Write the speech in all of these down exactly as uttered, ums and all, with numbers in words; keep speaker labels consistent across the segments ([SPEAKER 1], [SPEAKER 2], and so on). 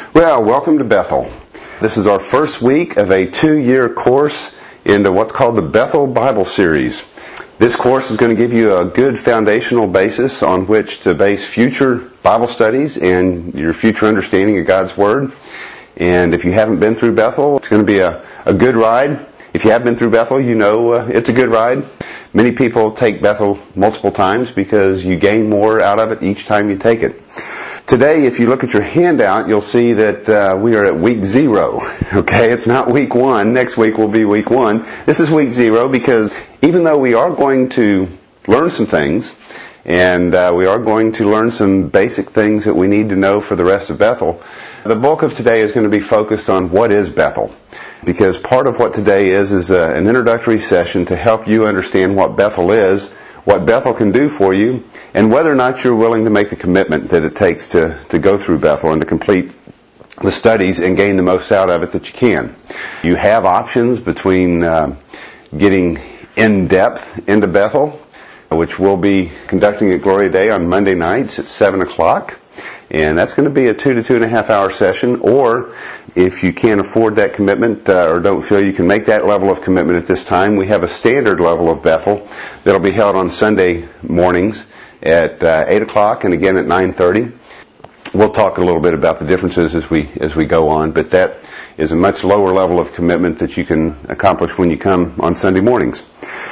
[SPEAKER 1] Well, welcome to Bethel. This is our first week of a two-year course into what's called the Bethel Bible Series. This course is going to give you a good foundational basis on which to base future Bible studies and your future understanding of God's Word. And if you haven't been through Bethel, it's going to be a, a good ride. If you have been through Bethel, you know uh, it's a good ride. Many people take Bethel multiple times because you gain more out of it each time you take it. Today, if you look at your handout, you'll see that uh, we are at week zero. Okay, it's not week one. Next week will be week one. This is week zero because even though we are going to learn some things, and uh, we are going to learn some basic things that we need to know for the rest of Bethel, the bulk of today is going to be focused on what is Bethel. Because part of what today is is uh, an introductory session to help you understand what Bethel is, what Bethel can do for you, and whether or not you're willing to make the commitment that it takes to, to go through Bethel and to complete the studies and gain the most out of it that you can. You have options between uh, getting in-depth into Bethel, which we'll be conducting at Gloria Day on Monday nights at seven o'clock. And that's going to be a two to two and a half hour session. Or if you can't afford that commitment uh, or don't feel you can make that level of commitment at this time, we have a standard level of Bethel that'll be held on Sunday mornings at uh, eight o'clock and again at nine thirty. We'll talk a little bit about the differences as we as we go on, but that is a much lower level of commitment that you can accomplish when you come on Sunday mornings.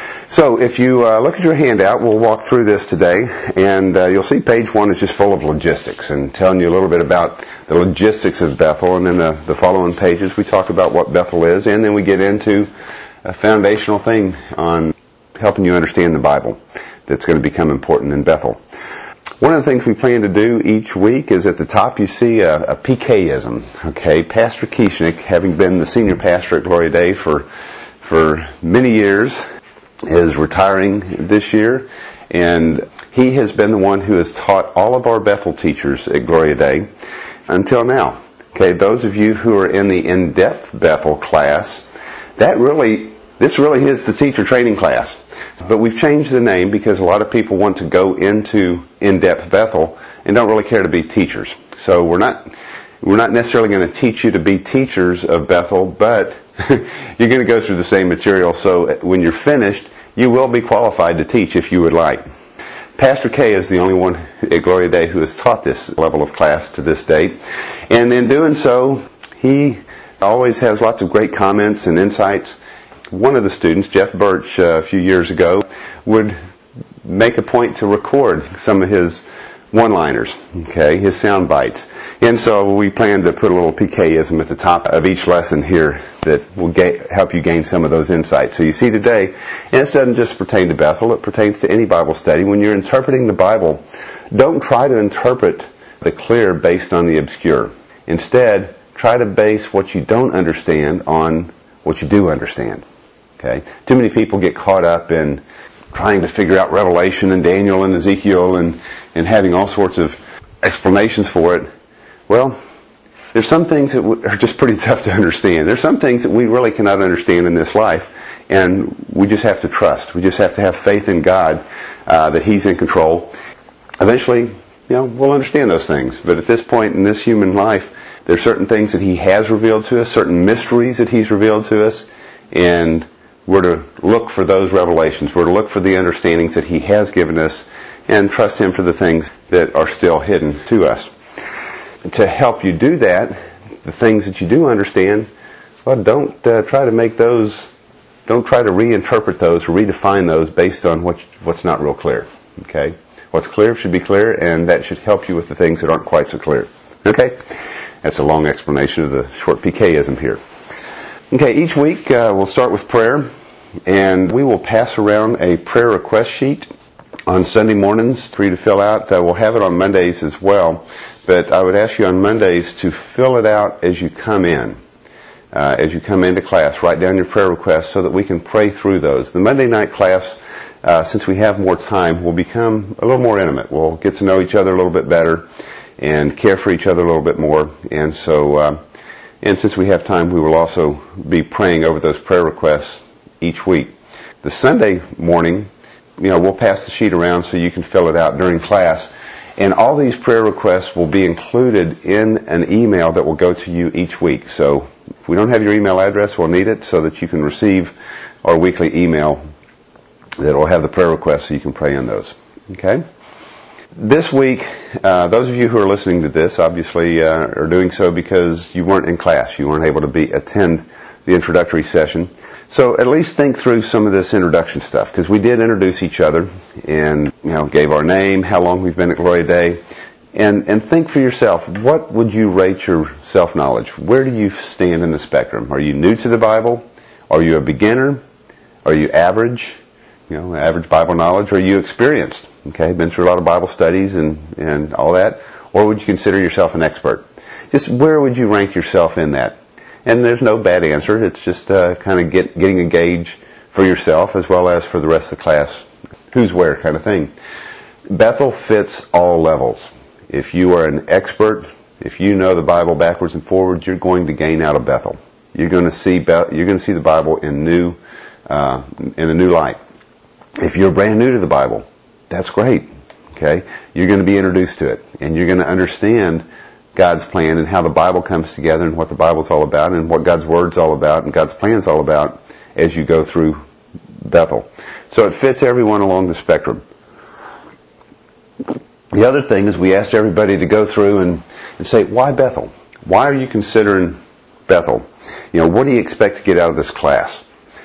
[SPEAKER 1] So if you uh, look at your handout, we'll walk through this today, and uh, you'll see page one is just full of logistics and telling you a little bit about the logistics of Bethel, and then the, the following pages we talk about what Bethel is, and then we get into a foundational thing on helping you understand the Bible that's going to become important in Bethel. One of the things we plan to do each week is at the top you see a, a P K-ism. Okay, Pastor Kieschnick, having been the senior pastor at Gloria Day for for many years, is retiring this year, and he has been the one who has taught all of our Bethel teachers at Gloria Day until now. Okay, those of you who are in the in-depth Bethel class, that really, this really is the teacher training class. But we've changed the name because a lot of people want to go into in-depth Bethel and don't really care to be teachers. So we're not, we're not necessarily going to teach you to be teachers of Bethel, but you're going to go through the same material, so when you're finished, you will be qualified to teach if you would like. Pastor K is the only one at Gloria Day who has taught this level of class to this date, and in doing so, he always has lots of great comments and insights. One of the students, Jeff Birch, uh, a few years ago, would make a point to record some of his one-liners, okay, his sound bites. And so we plan to put a little P K-ism at the top of each lesson here that will ga- help you gain some of those insights. So you see today, and this doesn't just pertain to Bethel, it pertains to any Bible study. When you're interpreting the Bible, don't try to interpret the clear based on the obscure. Instead, try to base what you don't understand on what you do understand. Okay? Too many people get caught up in trying to figure out Revelation and Daniel and Ezekiel and, and having all sorts of explanations for it. Well, there's some things that are just pretty tough to understand. There's some things that we really cannot understand in this life, and we just have to trust. We just have to have faith in God uh, that He's in control. Eventually, you know, we'll understand those things. But at this point in this human life, there's certain things that He has revealed to us, certain mysteries that He's revealed to us, and we're to look for those revelations. We're to look for the understandings that He has given us and trust Him for the things that are still hidden to us. To help you do that, the things that you do understand, well, don't uh, try to make those, don't try to reinterpret those or redefine those based on what, what's not real clear. Okay? What's clear should be clear, and that should help you with the things that aren't quite so clear. Okay? That's a long explanation of the short P K-ism here. Okay, each week uh, we'll start with prayer, and we will pass around a prayer request sheet on Sunday mornings for you to fill out. Uh, we'll have it on Mondays as well, but I would ask you on Mondays to fill it out as you come in. Uh, as you come into class, write down your prayer requests so that we can pray through those. The Monday night class, uh, since we have more time, will become a little more intimate. We'll get to know each other a little bit better and care for each other a little bit more, and so... Uh, And since we have time, we will also be praying over those prayer requests each week. The Sunday morning, you know, we'll pass the sheet around so you can fill it out during class. And all these prayer requests will be included in an email that will go to you each week. So if we don't have your email address, we'll need it so that you can receive our weekly email that will have the prayer requests so you can pray in those. Okay? This week, uh, those of you who are listening to this obviously uh, are doing so because you weren't in class. You weren't able to be attend the introductory session. So at least think through some of this introduction stuff, because we did introduce each other and, you know, gave our name, how long we've been at Gloria Dei, and, and think for yourself, what would you rate your self-knowledge? Where do you stand in the spectrum? Are you new to the Bible? Are you a beginner? Are you average? You know, average Bible knowledge? Are you experienced? Okay, been through a lot of Bible studies and, and all that? Or would you consider yourself an expert? Just where would you rank yourself in that? And there's no bad answer. It's just uh, kind of get, getting a gauge for yourself as well as for the rest of the class. Who's where kind of thing. Bethel fits all levels. If you are an expert, if you know the Bible backwards and forwards, you're going to gain out of Bethel. You're going to see Be- you're going to see the Bible in new uh, in a new light. If you're brand new to the Bible, that's great. Okay, you're going to be introduced to it, and you're going to understand God's plan and how the Bible comes together and what the Bible's all about and what God's Word's all about and God's plan's all about as you go through Bethel. So it fits everyone along the spectrum. The other thing is we asked everybody to go through and, and say, why Bethel? Why are you considering Bethel? You know, what do you expect to get out of this class?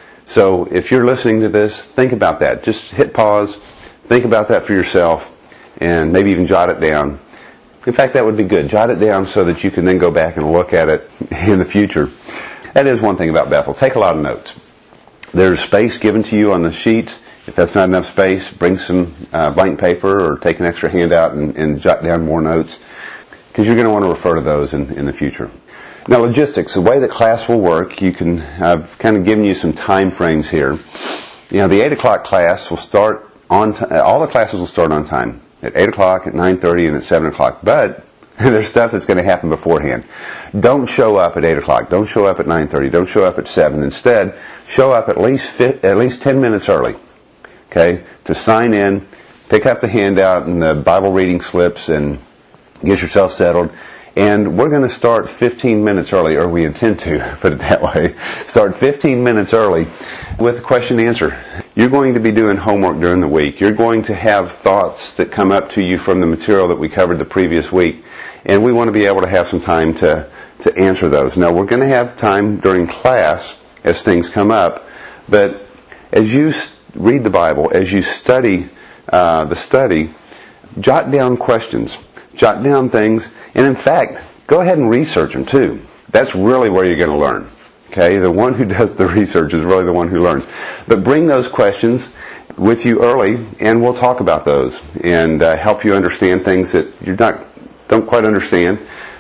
[SPEAKER 1] So if you're listening to this, think about that. Just hit pause, think about that for yourself, and maybe even jot it down. In fact, that would be good. Jot it down so that you can then go back and look at it in the future. That is one thing about Bethel. Take a lot of notes. There's space given to you on the sheets. If that's not enough space, bring some uh, blank paper or take an extra handout and, and jot down more notes, because you're going to want to refer to those in, in the future. Now, logistics, the way the class will work, you can, I've kind of given you some time frames here. You know, the eight o'clock class will start on, t- all the classes will start on time. At eight o'clock, at nine thirty, and at seven o'clock. But there's stuff that's going to happen beforehand. Don't show up at eight o'clock. Don't show up at nine thirty. Don't show up at seven. Instead, show up at least fi- at least ten minutes early. Okay? To sign in, pick up the handout and the Bible reading slips and get yourself settled. And we're going to start fifteen minutes early, or we intend to, put it that way. Start fifteen minutes early with a question and answer. You're going to be doing homework during the week. You're going to have thoughts that come up to you from the material that we covered the previous week. And we want to be able to have some time to, to answer those. Now, we're going to have time during class as things come up. But as you read the Bible, as you study uh, the study, jot down questions. Jot down things. And in fact, go ahead and research them too. That's really where you're going to learn. Okay? The one who does the research is really the one who learns. But bring those questions with you early, and we'll talk about those and uh, help you understand things that you not don't quite understand.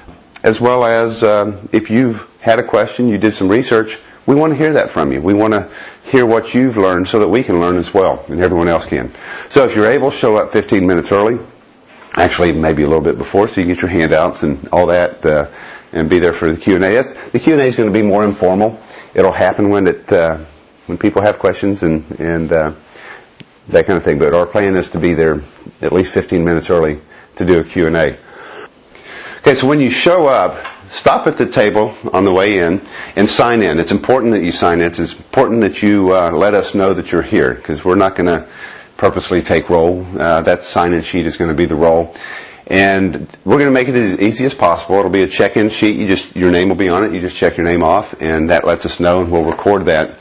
[SPEAKER 1] As well as uh, if you've had a question, you did some research, we want to hear that from you. We want to hear what you've learned so that we can learn as well, and everyone else can. So if you're able, show up fifteen minutes early. Actually, maybe a little bit before, so you get your handouts and all that, uh, and be there for the Q and A. That's, the Q and A is going to be more informal. It'll happen when it uh, when people have questions and and uh, that kind of thing. But our plan is to be there at least fifteen minutes early to do a Q and A. Okay, so when you show up, stop at the table on the way in and sign in. It's important that you sign in. It's important that you uh, let us know that you're here, because we're not going to purposely take roll. Uh, that sign-in sheet is going to be the roll. And we're going to make it as easy as possible. It'll be a check-in sheet. You just, your name will be on it. You just check your name off, and that lets us know, and we'll record that.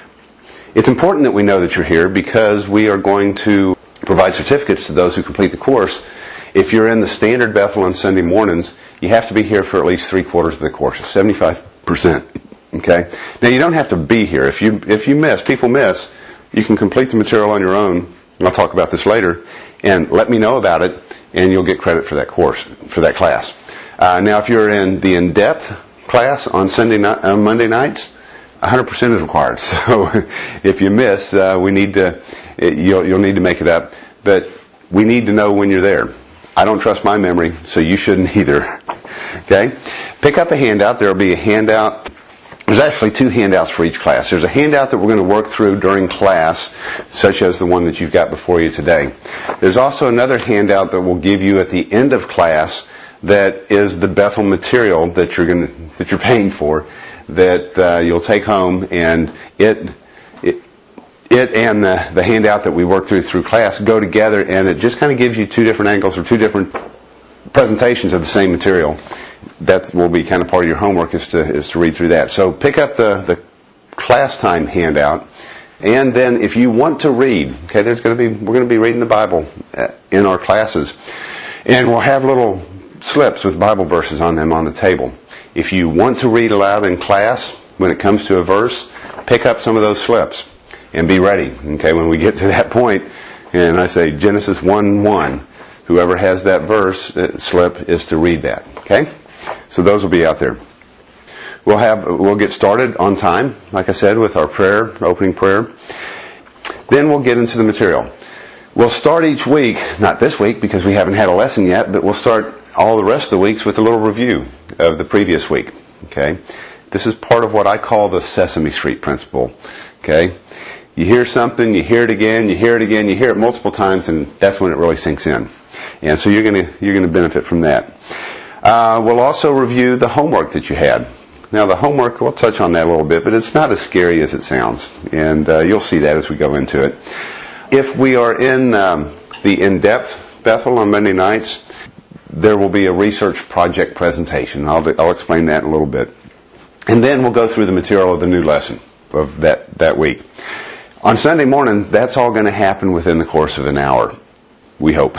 [SPEAKER 1] It's important that we know that you're here, because we are going to provide certificates to those who complete the course. If you're in the standard Bethel on Sunday mornings, you have to be here for at least three quarters of the course, seventy-five percent. Okay? Now, you don't have to be here. If you, if you miss, people miss, you can complete the material on your own. I'll talk about this later, and let me know about it, and you'll get credit for that course, for that class. Uh, now, if you're in the in-depth class on Sunday night, on Monday nights, one hundred percent is required. So, if you miss, uh, we need to, you'll, you'll need to make it up. But we need to know when you're there. I don't trust my memory, so you shouldn't either. Okay? Pick up a handout. There will be a handout there's actually two handouts for each class. There's a handout that we're going to work through during class, such as the one that you've got before you today. There's also another handout that we'll give you at the end of class that is the Bethel material that you're going to, that you're paying for, that uh, you'll take home, and it it it and the, the handout that we work through through class go together, and it just kind of gives you two different angles or two different presentations of the same material. That will be kind of part of your homework is to is to read through that. So pick up the, the class time handout, and then if you want to read, okay, there's going to be we're going to be reading the Bible in our classes, and we'll have little slips with Bible verses on them on the table. If you want to read aloud in class when it comes to a verse, pick up some of those slips and be ready. Okay, when we get to that point, and I say Genesis one one, whoever has that verse uh, slip is to read that. Okay. So those will be out there. We'll have, we'll get started on time, like I said, with our prayer, opening prayer. Then we'll get into the material. We'll start each week, not this week because we haven't had a lesson yet, but we'll start all the rest of the weeks with a little review of the previous week. Okay? This is part of what I call the Sesame Street principle. Okay? You hear something, you hear it again, you hear it again, you hear it multiple times, and that's when it really sinks in. And so you're going to, you're going to benefit from that. Uh, we'll also review the homework that you had. Now the homework, we'll touch on that a little bit, but it's not as scary as it sounds. And uh, you'll see that as we go into it. If we are in um, the in-depth Bethel on Monday nights, there will be a research project presentation. I'll, I'll explain that in a little bit. And then we'll go through the material of the new lesson of that, that week. On Sunday morning, that's all going to happen within the course of an hour. We hope.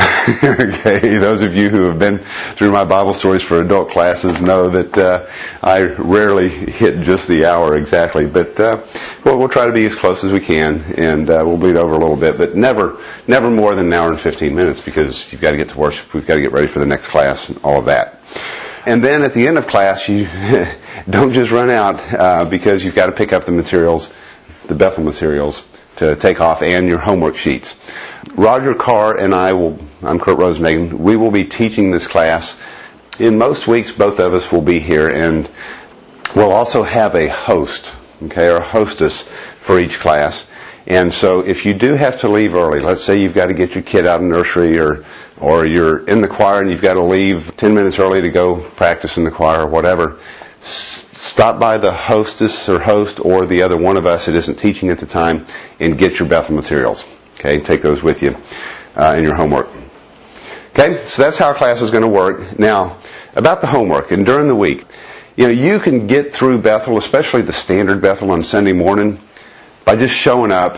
[SPEAKER 1] Okay, those of you who have been through my Bible stories for adult classes know that uh, I rarely hit just the hour exactly, but uh, well, we'll try to be as close as we can, and uh, we'll bleed over a little bit, but never, never more than an hour and fifteen minutes because you've got to get to worship, we've got to get ready for the next class, and all of that. And then at the end of class, you don't just run out uh, because you've got to pick up the materials, the Bethel materials, to take off and your homework sheets. Roger Carr and I will, I'm Kurt Rosenhagen, we will be teaching this class. In most weeks, both of us will be here, and we'll also have a host, okay, or a hostess for each class. And so if you do have to leave early, let's say you've got to get your kid out of nursery, or or you're in the choir and you've got to leave ten minutes early to go practice in the choir or whatever, s- stop by the hostess or host or the other one of us that isn't teaching at the time and get your Bethel materials. Okay, take those with you uh, in your homework. Okay, so that's how our class is going to work. Now, about the homework, and during the week, you know, you can get through Bethel, especially the standard Bethel on Sunday morning, by just showing up,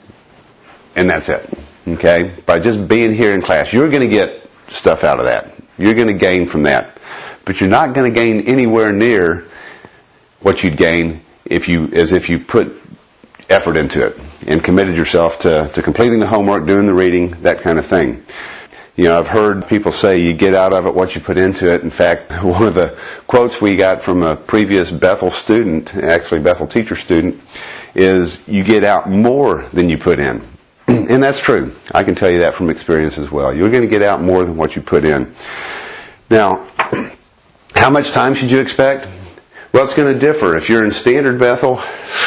[SPEAKER 1] and that's it. Okay, by just being here in class, you're going to get stuff out of that. You're going to gain from that, but you're not going to gain anywhere near what you'd gain if you, as if you put effort into it and committed yourself to, to completing the homework, doing the reading, that kind of thing. You know, I've heard people say you get out of it what you put into it. In fact, one of the quotes we got from a previous Bethel student, actually Bethel teacher student, is you get out more than you put in. And that's true. I can tell you that from experience as well. You're going to get out more than what you put in. Now, how much time should you expect? Well, it's going to differ. If you're in standard Bethel,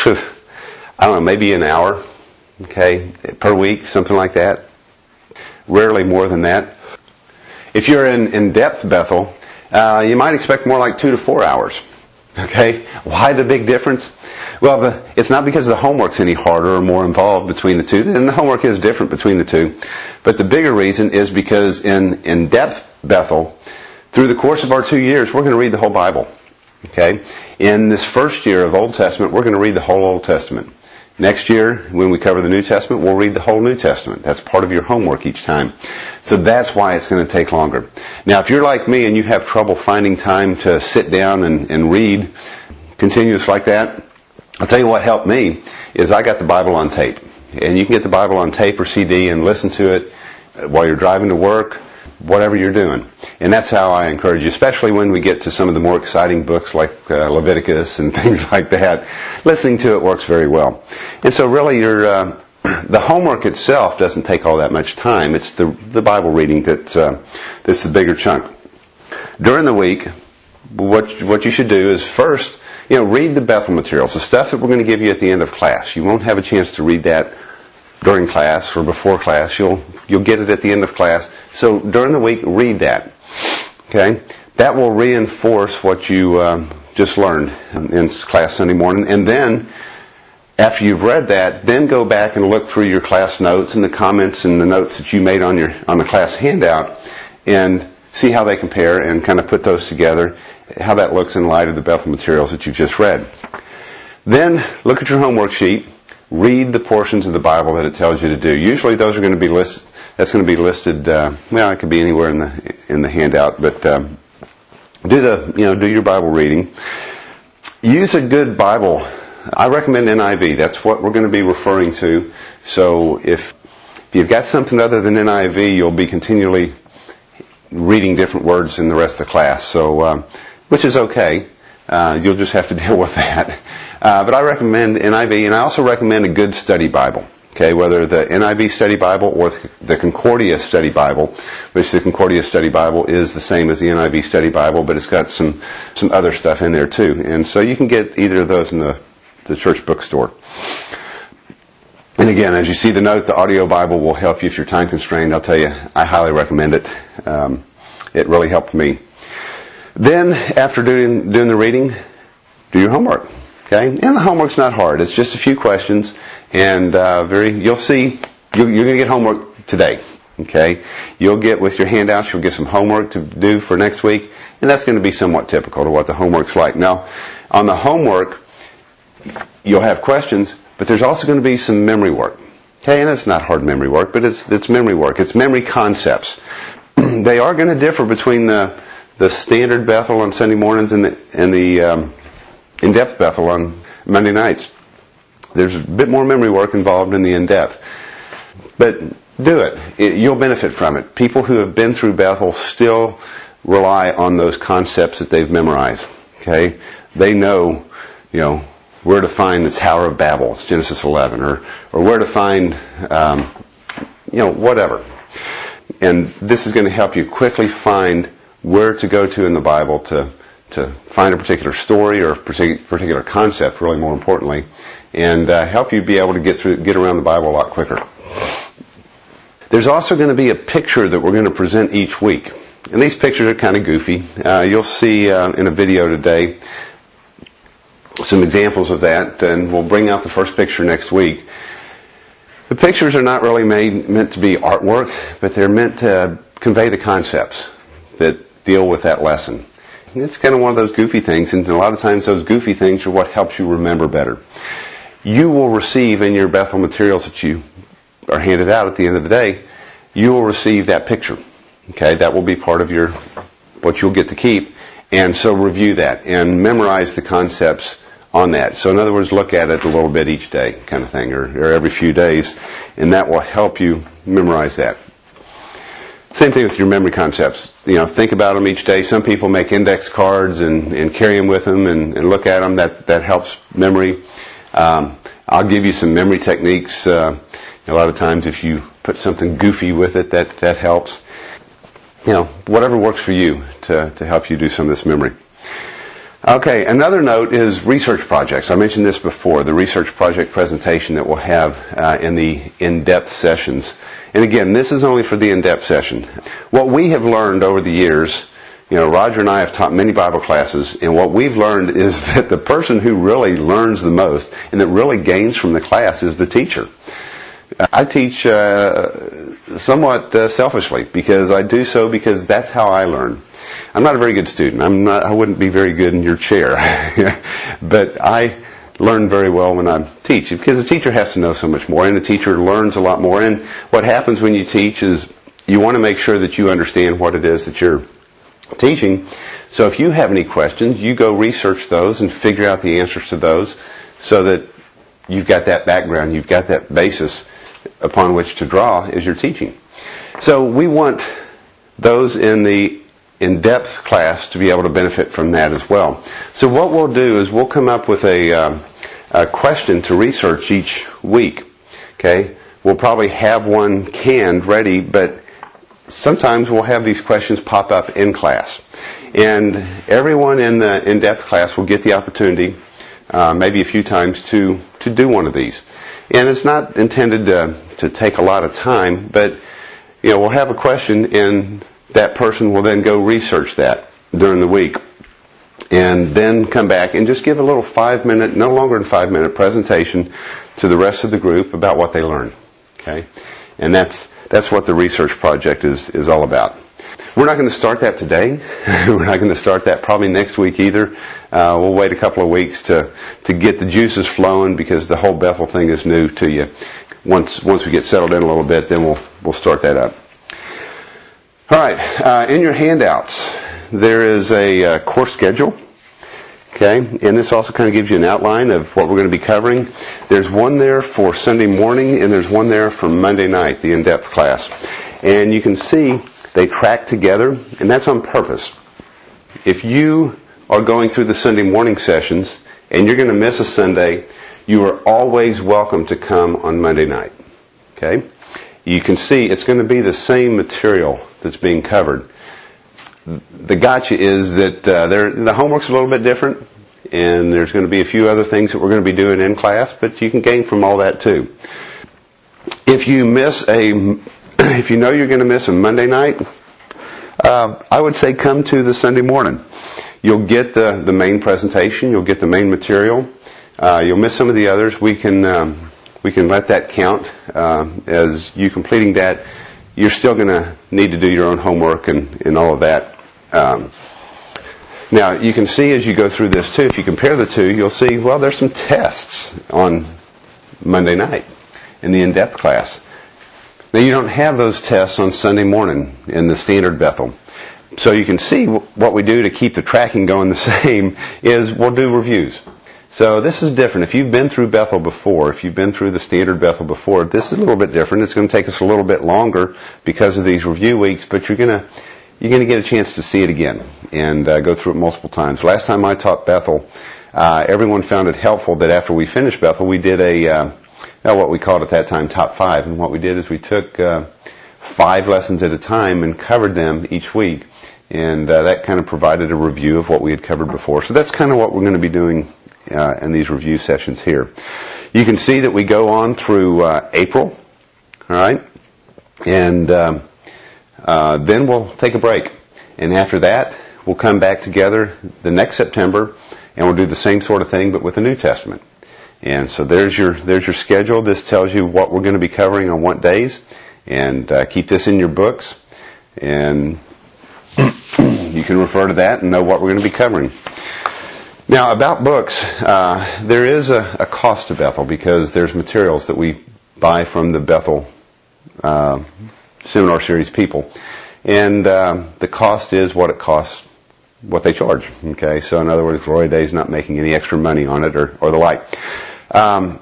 [SPEAKER 1] I don't know, maybe an hour, okay, per week, something like that. Rarely more than that. If you're in in-depth Bethel, uh, you might expect more like two to four hours. Okay? Why the big difference? Well, the, it's not because the homework's any harder or more involved between the two, and the homework is different between the two. But the bigger reason is because in in-depth Bethel, through the course of our two years, we're going to read the whole Bible. Okay? In this first year of Old Testament, we're going to read the whole Old Testament. Next year, when we cover the New Testament, we'll read the whole New Testament. That's part of your homework each time. So that's why it's going to take longer. Now, if you're like me and you have trouble finding time to sit down and, and read continuous like that, I'll tell you what helped me is I got the Bible on tape. And you can get the Bible on tape or C D and listen to it while you're driving to work, whatever you're doing. And that's how I encourage you, especially when we get to some of the more exciting books like uh, Leviticus and things like that. Listening to it works very well. And so really your, uh, the homework itself doesn't take all that much time. It's the, the Bible reading that's, uh, that's the bigger chunk. During the week, what, what you should do is first, you know, read the Bethel materials, the stuff that we're going to give you at the end of class. You won't have a chance to read that during class or before class. You'll you'll get it at the end of class. So during the week, read that. Okay, that will reinforce what you um, just learned in class Sunday morning, and then after you've read that, then go back and look through your class notes and the comments and the notes that you made on your on the class handout, and see how they compare and kind of put those together, how that looks in light of the Bethel materials that you've just read. Then look at your homework sheet. Read the portions of the Bible that it tells you to do. Usually those are going to be list. That's going to be listed. Uh, well, it could be anywhere in the in the handout, but um, do the you know do your Bible reading. Use a good Bible. I recommend N I V. That's what we're going to be referring to. So if, if you've got something other than N I V, you'll be continually reading different words in the rest of the class. So, um, which is okay. Uh, you'll just have to deal with that. Uh, but I recommend N I V, and I also recommend a good study Bible. Okay, whether the N I V Study Bible or the Concordia Study Bible, which the Concordia Study Bible is the same as the N I V Study Bible, but it's got some some other stuff in there too. And so you can get either of those in the the church bookstore. And again, as you see the note, the audio Bible will help you if you're time constrained. I'll tell you, I highly recommend it. Um, it really helped me. Then, after doing doing the reading, do your homework. Okay, and the homework's not hard. It's just a few questions, and uh, very. You'll see. You're, you're going to get homework today. Okay, you'll get with your handouts. You'll get some homework to do for next week, and that's going to be somewhat typical to what the homework's like. Now, on the homework, you'll have questions, but there's also going to be some memory work. Okay, and it's not hard memory work, but it's it's memory work. It's memory concepts. They are going to differ between the the standard Bethel on Sunday mornings and the and the um, in-depth Bethel on Monday nights. There's a bit more memory work involved in the in-depth, but do it. it. You'll benefit from it. People who have been through Bethel still rely on those concepts that they've memorized. Okay, they know, you know, where to find the Tower of Babel, it's Genesis eleven, or or where to find, um, you know, whatever. And this is going to help you quickly find where to go to in the Bible to to find a particular story or a particular concept, really more importantly, and uh, help you be able to get through, get around the Bible a lot quicker. There's also going to be a picture that we're going to present each week, and these pictures are kind of goofy. Uh, you'll see uh, in a video today some examples of that, and we'll bring out the first picture next week. The pictures are not really made meant to be artwork, but they're meant to convey the concepts that deal with that lesson. And it's kind of one of those goofy things, and a lot of times those goofy things are what helps you remember better. You will receive in your Bethel materials that you are handed out at the end of the day, you will receive that picture. Okay, that will be part of your what you'll get to keep, and so review that and memorize the concepts on that. So in other words, look at it a little bit each day, kind of thing, or, or every few days, and that will help you memorize that. Same thing with your memory concepts. You know, think about them each day. Some people make index cards and, and carry them with them and, and look at them. That that helps memory. Um, I'll give you some memory techniques. Uh, a lot of times, if you put something goofy with it, that that helps. You know, whatever works for you to to help you do some of this memory. Okay, another note is research projects. I mentioned this before, the research project presentation that we'll have uh, in the in-depth sessions. And again, this is only for the in-depth session. What we have learned over the years, you know, Roger and I have taught many Bible classes, and what we've learned is that the person who really learns the most and that really gains from the class is the teacher. I teach uh, somewhat uh, selfishly because I do so because that's how I learn. I'm not a very good student. I'm not. I wouldn't be very good in your chair, but I learn very well when I teach because the teacher has to know so much more, and the teacher learns a lot more. And what happens when you teach is you want to make sure that you understand what it is that you're teaching. So if you have any questions, you go research those and figure out the answers to those, so that you've got that background, you've got that basis upon which to draw as you're teaching. So we want those in the in-depth class to be able to benefit from that as well. So what we'll do is we'll come up with a, um, a question to research each week. Okay, we'll probably have one canned ready, but sometimes we'll have these questions pop up in class. And everyone in the in-depth class will get the opportunity, uh, maybe a few times, to, to do one of these. And it's not intended to, to take a lot of time, but you know, we'll have a question, and that person will then go research that during the week, and then come back and just give a little five-minute, no longer than five-minute presentation to the rest of the group about what they learned. Okay, and that's that's what the research project is is all about. We're not going to start that today. We're not going to start that probably next week either. Uh, we'll wait a couple of weeks to to get the juices flowing, because the whole Bethel thing is new to you. Once once we get settled in a little bit, then we'll we'll start that up. All right. Uh, in your handouts, there is a uh, course schedule. Okay, and this also kind of gives you an outline of what we're going to be covering. There's one there for Sunday morning, and there's one there for Monday night, the in-depth class. And you can see they track together, and that's on purpose. If you are going through the Sunday morning sessions and you're going to miss a Sunday, you are always welcome to come on Monday night. Okay? You can see it's going to be the same material that's being covered. The gotcha is that uh, the homework's a little bit different, and there's going to be a few other things that we're going to be doing in class, but you can gain from all that too. If you miss a, if you know you're going to miss a Monday night, uh, I would say come to the Sunday morning. You'll get the, the main presentation, you'll get the main material. Uh, you'll miss some of the others. We can um, we can let that count uh, as you completing that. You're still going to need to do your own homework and, and all of that. Um, now, you can see as you go through this too, if you compare the two, you'll see, well, there's some tests on Monday night in the in-depth class. Now, you don't have those tests on Sunday morning in the standard Bethel. So you can see what we do to keep the tracking going the same is we'll do reviews. So this is different. If you've been through Bethel before, if you've been through the standard Bethel before, this is a little bit different. It's going to take us a little bit longer because of these review weeks, but you're going to you're going to get a chance to see it again and uh, go through it multiple times. Last time I taught Bethel, uh, everyone found it helpful that after we finished Bethel, we did a uh, what we called at that time top five, and what we did is we took uh, five lessons at a time and covered them each week, and uh, that kind of provided a review of what we had covered before. So that's kind of what we're going to be doing Uh, in these review sessions here. You can see that we go on through uh, April, all right, and um, uh, then we'll take a break, and after that we'll come back together the next September, and we'll do the same sort of thing but with the New Testament. And so there's your there's your schedule. This tells you what we're going to be covering on what days, and uh, keep this in your books, and you can refer to that and know what we're going to be covering. Now, about books, uh, there is a, a cost to Bethel because there's materials that we buy from the Bethel uh, Seminar Series people. And uh, the cost is what it costs, what they charge. Okay, so in other words, Glory Day's not making any extra money on it or, or the like. Um,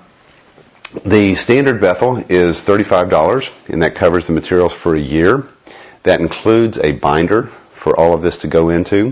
[SPEAKER 1] the standard Bethel is thirty-five dollars, and that covers the materials for a year. That includes a binder for all of this to go into,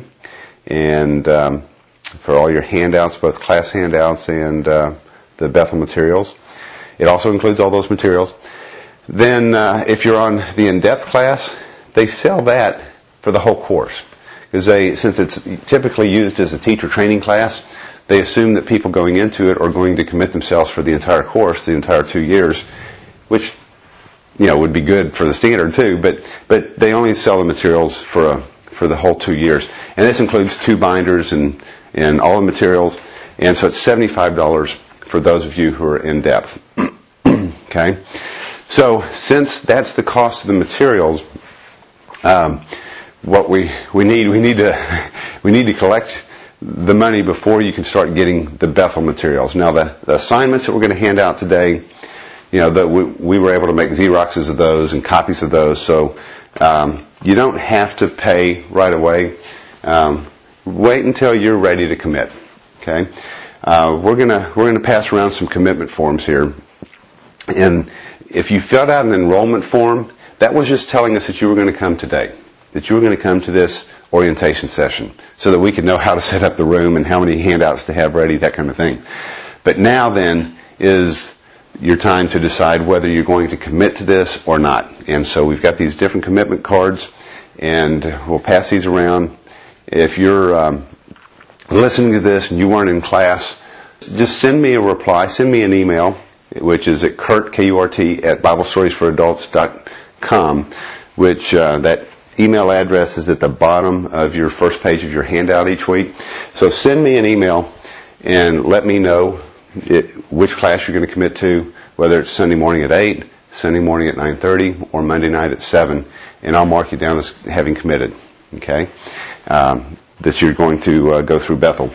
[SPEAKER 1] and um, for all your handouts, both class handouts and uh, the Bethel materials. It also includes all those materials. Then uh, if you're on the in-depth class, they sell that for the whole course. Because they, since it's typically used as a teacher training class, they assume that people going into it are going to commit themselves for the entire course, the entire two years, which, you know, would be good for the standard too, but, but they only sell the materials for a, for the whole two years. And this includes two binders and and all the materials, and so it's seventy-five dollars for those of you who are in depth. Okay? So since that's the cost of the materials, um, what we, we need, we need to, we need to collect the money before you can start getting the Bethel materials. Now the, the assignments that we're going to hand out today, you know, that we, we were able to make Xeroxes of those and copies of those, so um, you don't have to pay right away. Um, Wait until you're ready to commit. Okay, uh, we're gonna we're gonna pass around some commitment forms here, and if you filled out an enrollment form, that was just telling us that you were going to come today, that you were going to come to this orientation session, so that we could know how to set up the room and how many handouts to have ready, that kind of thing. But now then is your time to decide whether you're going to commit to this or not. And so we've got these different commitment cards, and we'll pass these around. if you're um, listening to this and you weren't in class, just send me a reply, send me an email, which is at Kurt, K U R T, at Bible Stories For Adults dot com, which uh, that email address is at the bottom of your first page of your handout each week. So send me an email and let me know it, which class you're going to commit to, whether it's Sunday morning at eight, Sunday morning at nine thirty, or Monday night at seven, and I'll mark you down as having committed, okay, um, that you're going to uh, go through Bethel.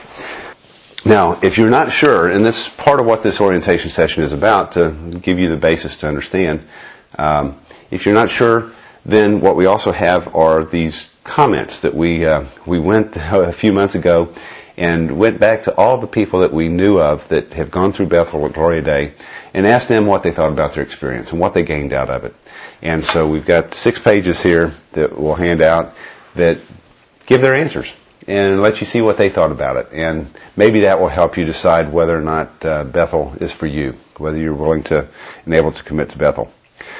[SPEAKER 1] Now, if you're not sure, and this is part of what this orientation session is about, to give you the basis to understand, um, if you're not sure, then what we also have are these comments that we uh, we went a few months ago and went back to all the people that we knew of that have gone through Bethel at Gloria Day and asked them what they thought about their experience and what they gained out of it. And so we've got six pages here that we'll hand out that give their answers and let you see what they thought about it. And maybe that will help you decide whether or not uh, Bethel is for you, whether you're willing to and able to commit to Bethel.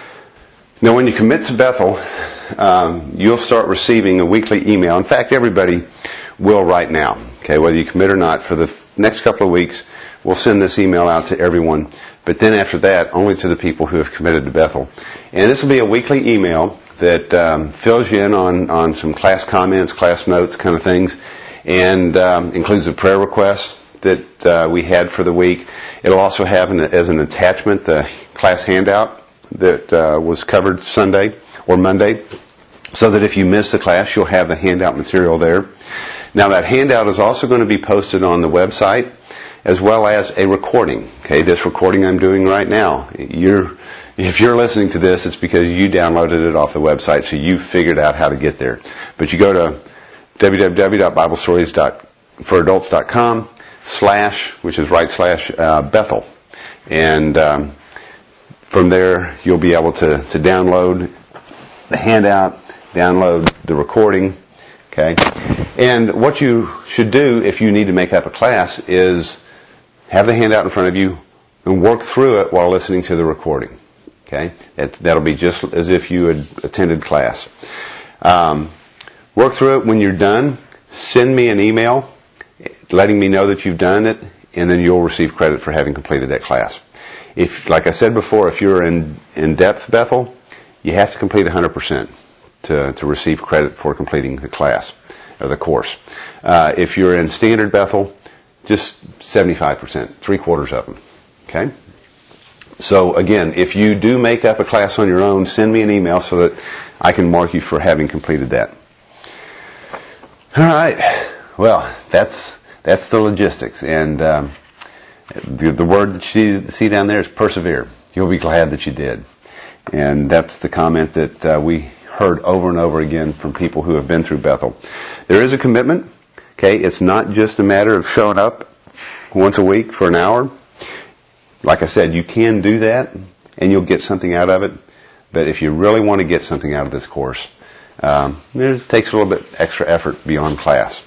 [SPEAKER 1] Now, when you commit to Bethel, um, you'll start receiving a weekly email. In fact, everybody will right now. Okay, whether you commit or not, for the next couple of weeks, we'll send this email out to everyone. But then after that, only to the people who have committed to Bethel. And this will be a weekly email that um, fills you in on, on some class comments, class notes, kind of things, and um, includes a prayer request that uh, we had for the week. It'll also have an, as an attachment the class handout that uh, was covered Sunday or Monday, so that if you miss the class, you'll have the handout material there. Now, that handout is also going to be posted on the website, as well as a recording. Okay, this recording I'm doing right now. You're, if you're listening to this, it's because you downloaded it off the website, so you figured out how to get there. But you go to w w w dot bible stories for adults dot com slash, which is right slash uh, Bethel, and um, from there you'll be able to, to download the handout, download the recording. Okay, and what you should do if you need to make up a class is have the handout in front of you and work through it while listening to the recording. Okay, that, that'll be just as if you had attended class. Um, work through it. When you're done, send me an email letting me know that you've done it, and then you'll receive credit for having completed that class. If, like I said before, if you're in in-depth Bethel, you have to complete one hundred percent. To, to receive credit for completing the class or the course. Uh, if you're in standard Bethel, just seventy-five percent, three quarters of them. Okay? So again, if you do make up a class on your own, send me an email so that I can mark you for having completed that. All right. Well, that's that's the logistics, and um, the, the word that you see down there is persevere. You'll be glad that you did, and that's the comment that uh, we heard over and over again from people who have been through Bethel. There is a commitment. Okay, it's not just a matter of showing up once a week for an hour. Like I said, you can do that and you'll get something out of it. But if you really want to get something out of this course, um, it takes a little bit extra effort beyond class.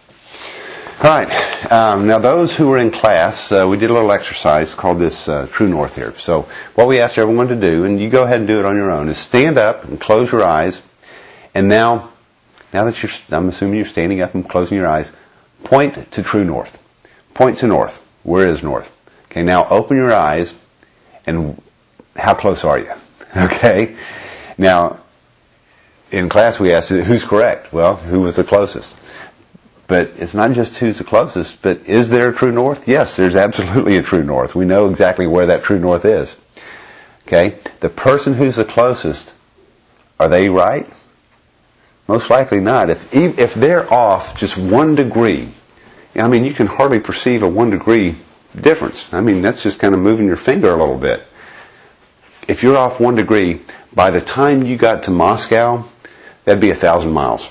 [SPEAKER 1] All right. Um, now, those who were in class, uh, we did a little exercise called this uh, True North here. So what we asked everyone to do, and you go ahead and do it on your own, is stand up and close your eyes. And now, now that you're, I'm assuming you're standing up and closing your eyes, point to True North. Point to North. Where is North? Okay, now open your eyes, and how close are you? Okay? Now, in class we asked, who's correct? Well, who was the closest? But it's not just who's the closest, but is there a true north? Yes, there's absolutely a true north. We know exactly where that true north is. Okay? The person who's the closest, are they right? Most likely not. If if they're off just one degree, I mean, you can hardly perceive a one degree difference. I mean, that's just kind of moving your finger a little bit. If you're off one degree, by the time you got to Moscow, that'd be a thousand miles.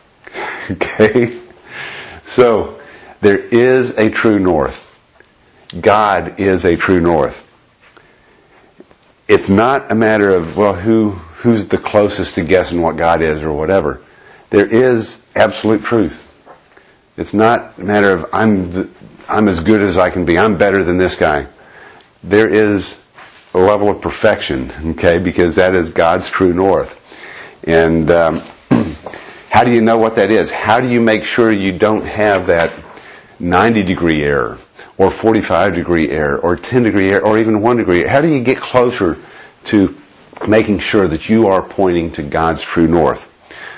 [SPEAKER 1] Okay? So, there is a true north. God is a true north. It's not a matter of, well, who who's the closest to guessing what God is or whatever. There is absolute truth. It's not a matter of, I'm the, I'm as good as I can be. I'm better than this guy. There is a level of perfection, okay, because that is God's true north. And um, How do you know what that is? How do you make sure you don't have that ninety degree error, or forty-five degree error, or ten degree error, or even one degree error? How do you get closer to making sure that you are pointing to God's true north?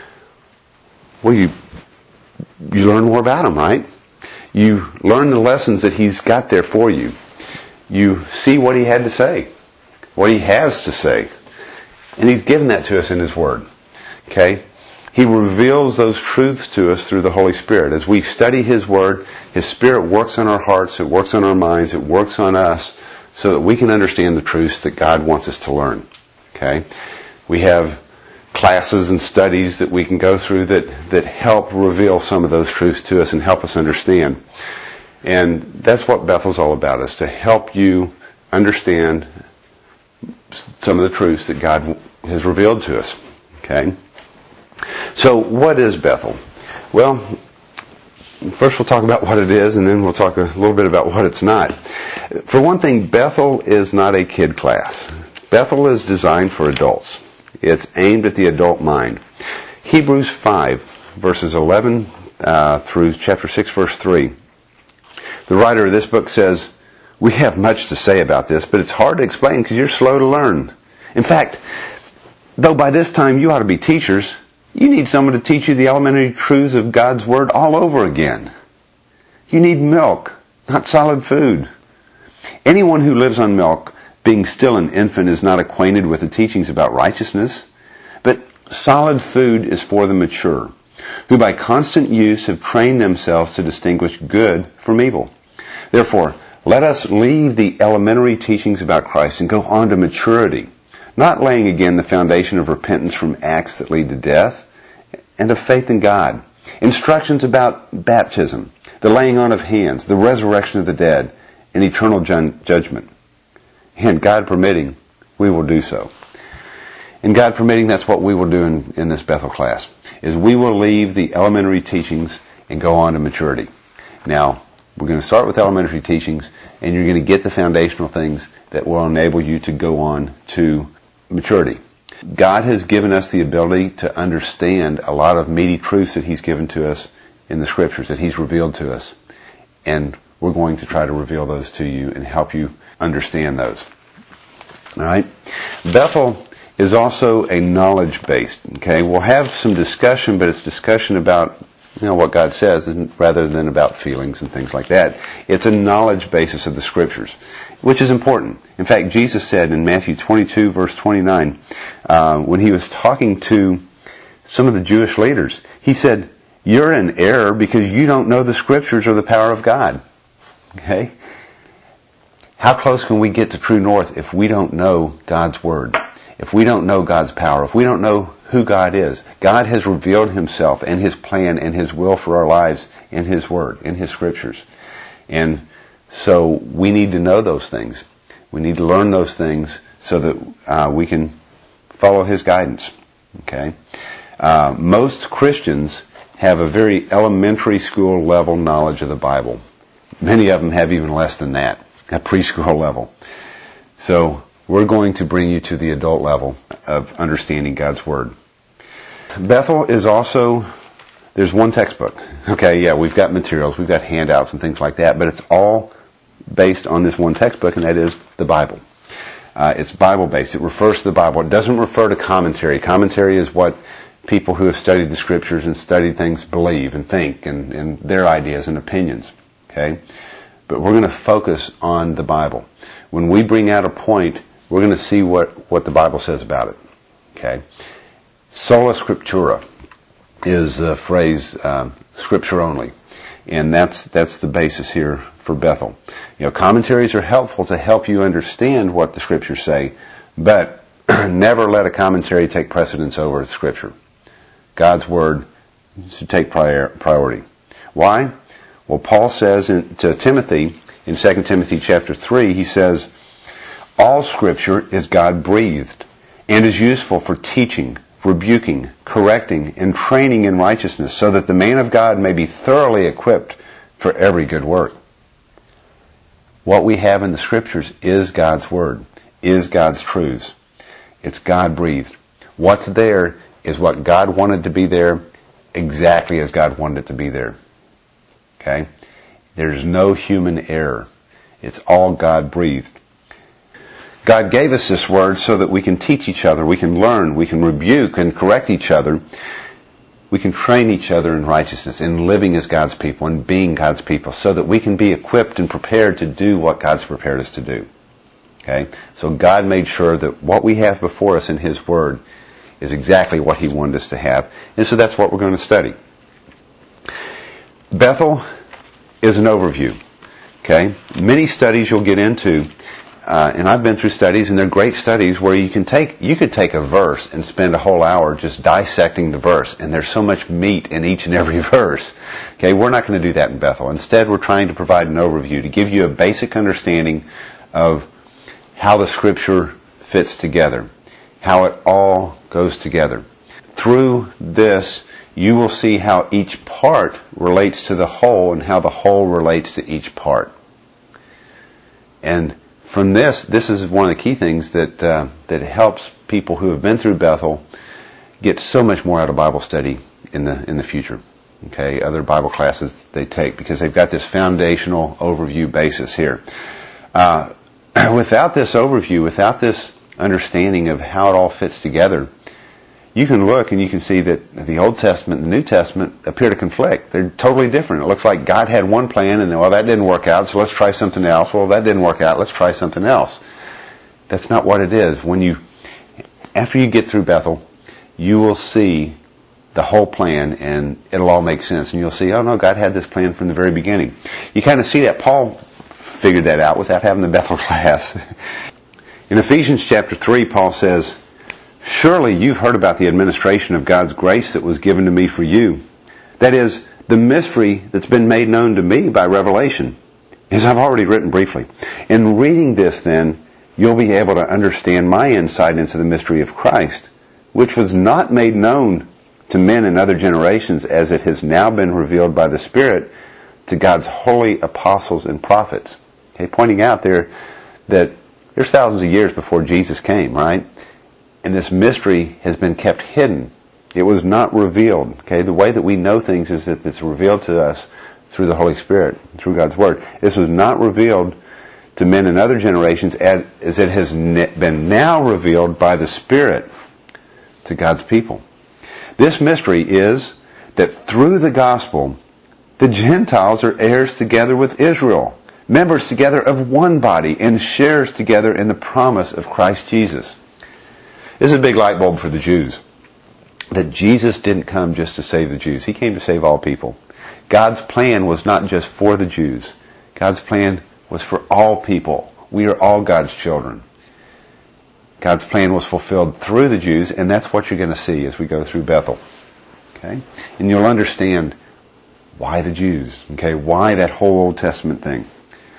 [SPEAKER 1] Well, you you learn more about Him, right? You learn the lessons that He's got there for you. You see what He had to say, what He has to say. And He's given that to us in His Word. Okay? He reveals those truths to us through the Holy Spirit. As we study His Word, His Spirit works on our hearts, it works on our minds, it works on us, so that we can understand the truths that God wants us to learn. Okay? We have classes and studies that we can go through that, that help reveal some of those truths to us and help us understand. And that's what Bethel's all about, is to help you understand some of the truths that God has revealed to us. Okay? So, what is Bethel? Well, first we'll talk about what it is, and then we'll talk a little bit about what it's not. For one thing, Bethel is not a kid class. Bethel is designed for adults. It's aimed at the adult mind. Hebrews five, verses eleven uh, through chapter six, verse three. The writer of this book says, we have much to say about this, but it's hard to explain because you're slow to learn. In fact, though by this time you ought to be teachers, you need someone to teach you the elementary truths of God's Word all over again. You need milk, not solid food. Anyone who lives on milk, being still an infant, is not acquainted with the teachings about righteousness. But solid food is for the mature, who by constant use have trained themselves to distinguish good from evil. Therefore, let us leave the elementary teachings about Christ and go on to maturity, not laying again the foundation of repentance from acts that lead to death, and of faith in God. Instructions about baptism, the laying on of hands, the resurrection of the dead, and eternal ju- judgment. And God permitting, we will do so. And God permitting, that's what we will do in, in this Bethel class, is we will leave the elementary teachings and go on to maturity. Now, we're going to start with elementary teachings, and you're going to get the foundational things that will enable you to go on to maturity. God has given us the ability to understand a lot of meaty truths that He's given to us in the Scriptures, that He's revealed to us. And we're going to try to reveal those to you and help you understand those. Alright? Bethel is also a knowledge-based. Okay? We'll have some discussion, but it's discussion about, you know, what God says rather than about feelings and things like that. It's a knowledge basis of the Scriptures, which is important. In fact, Jesus said in Matthew twenty-two, verse twenty-nine, uh, when He was talking to some of the Jewish leaders, He said, you're in error because you don't know the Scriptures or the power of God. Okay? How close can we get to true north if we don't know God's Word? If we don't know God's power? If we don't know who God is? God has revealed Himself and His plan and His will for our lives in His Word, in His Scriptures. And so we need to know those things. We need to learn those things so that uh, we can follow His guidance. Okay? Uh, most Christians have a very elementary school level knowledge of the Bible. Many of them have even less than that, at preschool level. So we're going to bring you to the adult level of understanding God's Word. Bethel is also, there's one textbook. Okay, yeah, we've got materials, we've got handouts and things like that, but it's all based on this one textbook, and that is the Bible. Uh, it's Bible-based. It refers to the Bible. It doesn't refer to commentary. Commentary is what people who have studied the Scriptures and studied things believe and think, and, and their ideas and opinions. Okay? But we're going to focus on the Bible. When we bring out a point, we're going to see what, what the Bible says about it. Okay? Sola Scriptura is the phrase, uh, Scripture only. And that's, that's the basis here for Bethel. You know, commentaries are helpful to help you understand what the Scriptures say, but never let a commentary take precedence over Scripture. God's Word should take prior, priority. Why? Well, Paul says in, to Timothy, in Second Timothy chapter three, he says, all Scripture is God-breathed and is useful for teaching, rebuking, correcting, and training in righteousness, so that the man of God may be thoroughly equipped for every good work. What we have in the Scriptures is God's Word, is God's truths. It's God-breathed. What's there is what God wanted to be there exactly as God wanted it to be there. Okay? There's no human error. It's all God breathed. God gave us this word so that we can teach each other, we can learn, we can rebuke and correct each other. We can train each other in righteousness, in living as God's people and being God's people, so that we can be equipped and prepared to do what God's prepared us to do. Okay? So God made sure that what we have before us in His Word is exactly what He wanted us to have. And so that's what we're going to study. Bethel is an overview. Okay? Many studies you'll get into, uh, and I've been through studies, and they're great studies where you can take, you could take a verse and spend a whole hour just dissecting the verse, and there's so much meat in each and every verse. Okay? We're not going to do that in Bethel. Instead, we're trying to provide an overview to give you a basic understanding of how the Scripture fits together, how it all goes together. Through this, you will see how each part relates to the whole and how the whole relates to each part. And from this, this is one of the key things that uh, that helps people who have been through Bethel get so much more out of Bible study in the in the future. Okay, other Bible classes they take, because they've got this foundational overview basis here. Uh, without this overview, without this understanding of how it all fits together, you can look and you can see that the Old Testament and the New Testament appear to conflict. They're totally different. It looks like God had one plan and, well, that didn't work out, so let's try something else. Well, that didn't work out, let's try something else. That's not what it is. When you, after you get through Bethel, you will see the whole plan and it'll all make sense. And you'll see, oh no, God had this plan from the very beginning. You kind of see that Paul figured that out without having the Bethel class. In Ephesians chapter three, Paul says, "Surely you've heard about the administration of God's grace that was given to me for you. That is, the mystery that's been made known to me by revelation, as I've already written briefly. In reading this, then, you'll be able to understand my insight into the mystery of Christ, which was not made known to men in other generations, as it has now been revealed by the Spirit to God's holy apostles and prophets." Okay, pointing out there that there's thousands of years before Jesus came, right? And this mystery has been kept hidden. It was not revealed. Okay, the way that we know things is that it's revealed to us through the Holy Spirit, through God's Word. This was not revealed to men in other generations, as it has been now revealed by the Spirit to God's people. This mystery is that through the gospel, the Gentiles are heirs together with Israel, members together of one body, and sharers together in the promise of Christ Jesus. This is a big light bulb for the Jews. That Jesus didn't come just to save the Jews. He came to save all people. God's plan was not just for the Jews. God's plan was for all people. We are all God's children. God's plan was fulfilled through the Jews, and that's what you're going to see as we go through Bethel. Okay? And you'll understand why the Jews. Okay? Why that whole Old Testament thing.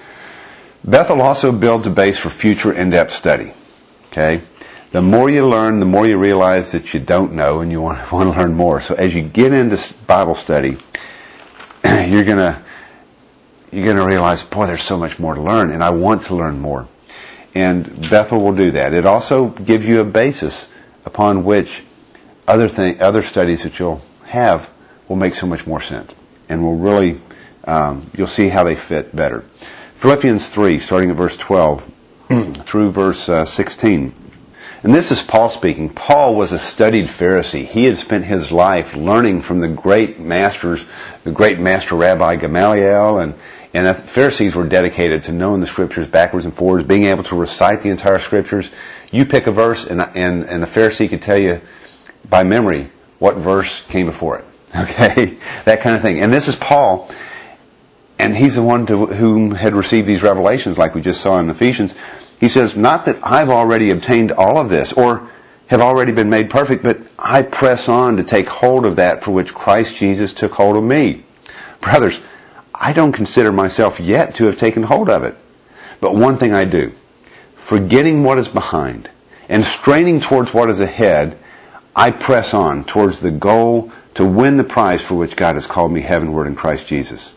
[SPEAKER 1] Bethel also builds a base for future in-depth study. Okay? The more you learn, the more you realize that you don't know and you want, want to learn more. So as you get into Bible study, you're gonna, you're gonna realize, boy, there's so much more to learn, and I want to learn more. And Bethel will do that. It also gives you a basis upon which other thing, other studies that you'll have will make so much more sense. And will really, um, you'll see how they fit better. Philippians three, starting at verse twelve, through verse uh, sixteen. And this is Paul speaking. Paul was a studied Pharisee. He had spent his life learning from the great masters, the great master rabbi Gamaliel, and, and the Pharisees were dedicated to knowing the Scriptures backwards and forwards, being able to recite the entire Scriptures. You pick a verse, and, and, and the Pharisee could tell you by memory what verse came before it. Okay? That kind of thing. And this is Paul, and he's the one to whom had received these revelations, like we just saw in Ephesians. He says, not that I've already obtained all of this or have already been made perfect, but I press on to take hold of that for which Christ Jesus took hold of me. Brothers, I don't consider myself yet to have taken hold of it. But one thing I do, forgetting what is behind and straining towards what is ahead, I press on towards the goal to win the prize for which God has called me heavenward in Christ Jesus.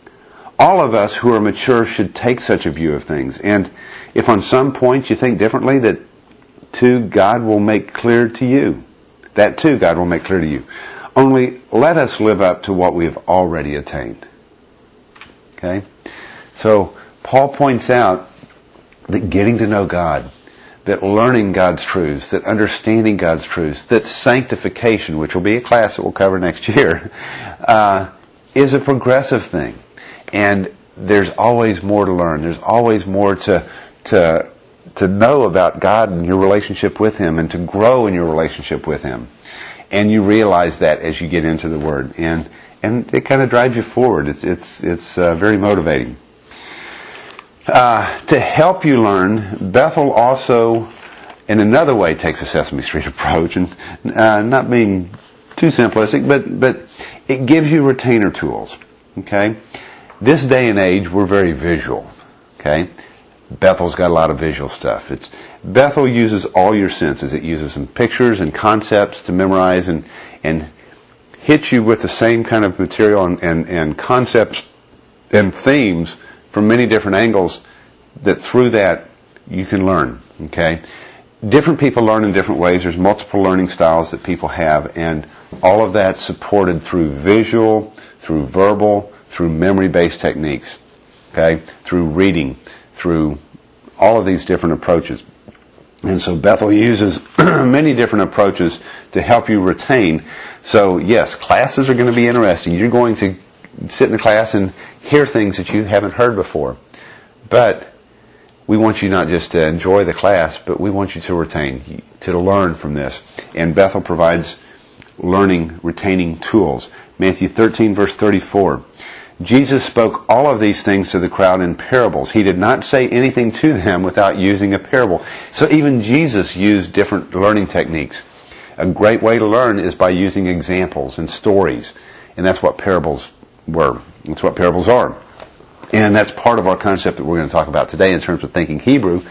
[SPEAKER 1] All of us who are mature should take such a view of things. And if on some points you think differently, that too God will make clear to you. That too God will make clear to you. Only let us live up to what we have already attained. Okay? So, Paul points out that getting to know God, that learning God's truths, that understanding God's truths, that sanctification, which will be a class that we'll cover next year, uh, is a progressive thing. And there's always more to learn. There's always more to, to, to know about God and your relationship with Him, and to grow in your relationship with Him. And you realize that as you get into the Word. And, and it kind of drives you forward. It's, it's, it's uh, very motivating. Uh, to help you learn, Bethel also, in another way, takes a Sesame Street approach, and uh, not being too simplistic, but but it gives you retainer tools. Okay, this day and age, we're very visual. Okay, Bethel's got a lot of visual stuff. It's Bethel uses all your senses. It uses some pictures and concepts to memorize and and hit you with the same kind of material and and, and concepts and themes from many different angles, that through that you can learn. Okay, different people learn in different ways. There's multiple learning styles that people have, and all of that supported through visual, through verbal, through memory-based techniques. Okay, through reading, through all of these different approaches. And so Bethel uses many different approaches to help you retain. So yes, classes are going to be interesting. You're going to sit in the class and hear things that you haven't heard before. But we want you not just to enjoy the class, but we want you to retain, to learn from this. And Bethel provides learning, retaining tools. Matthew thirteen, verse thirty-four. Jesus spoke all of these things to the crowd in parables. He did not say anything to them without using a parable. So even Jesus used different learning techniques. A great way to learn is by using examples and stories. And that's what parables were. That's what parables are. And that's part of our concept that we're going to talk about today in terms of thinking Hebrew,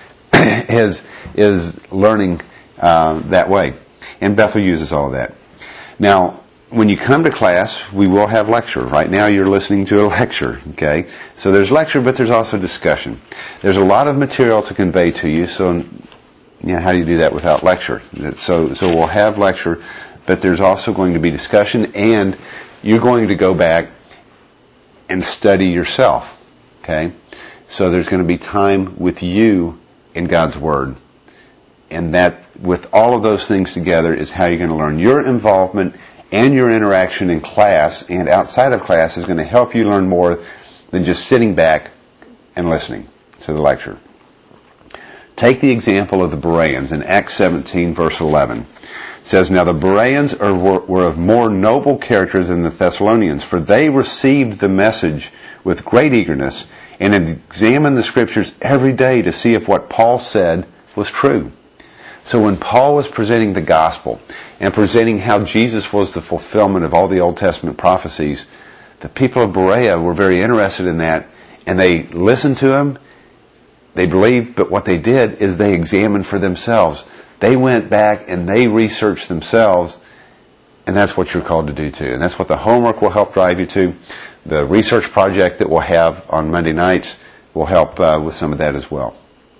[SPEAKER 1] is, is learning uh, that way. And Bethel uses all of that. Now, when you come to class, we will have lecture. Right now you're listening to a lecture, okay? So there's lecture, but there's also discussion. There's a lot of material to convey to you, so you know, how do you do that without lecture? So, so we'll have lecture, but there's also going to be discussion, and you're going to go back and study yourself, okay? So there's going to be time with you in God's Word. And that, with all of those things together, is how you're going to learn. Your involvement and your interaction in class and outside of class is going to help you learn more than just sitting back and listening to the lecture. Take the example of the Bereans in Acts seventeen, verse eleven. It says, "Now the Bereans are, were, were of more noble characters than the Thessalonians, for they received the message with great eagerness and examined the Scriptures every day to see if what Paul said was true." So when Paul was presenting the gospel and presenting how Jesus was the fulfillment of all the Old Testament prophecies, the people of Berea were very interested in that, and they listened to him, they believed, but what they did is they examined for themselves. They went back and they researched themselves, and that's what you're called to do too. And that's what the homework will help drive you to. The research project that we'll have on Monday nights will help uh, with some of that as well.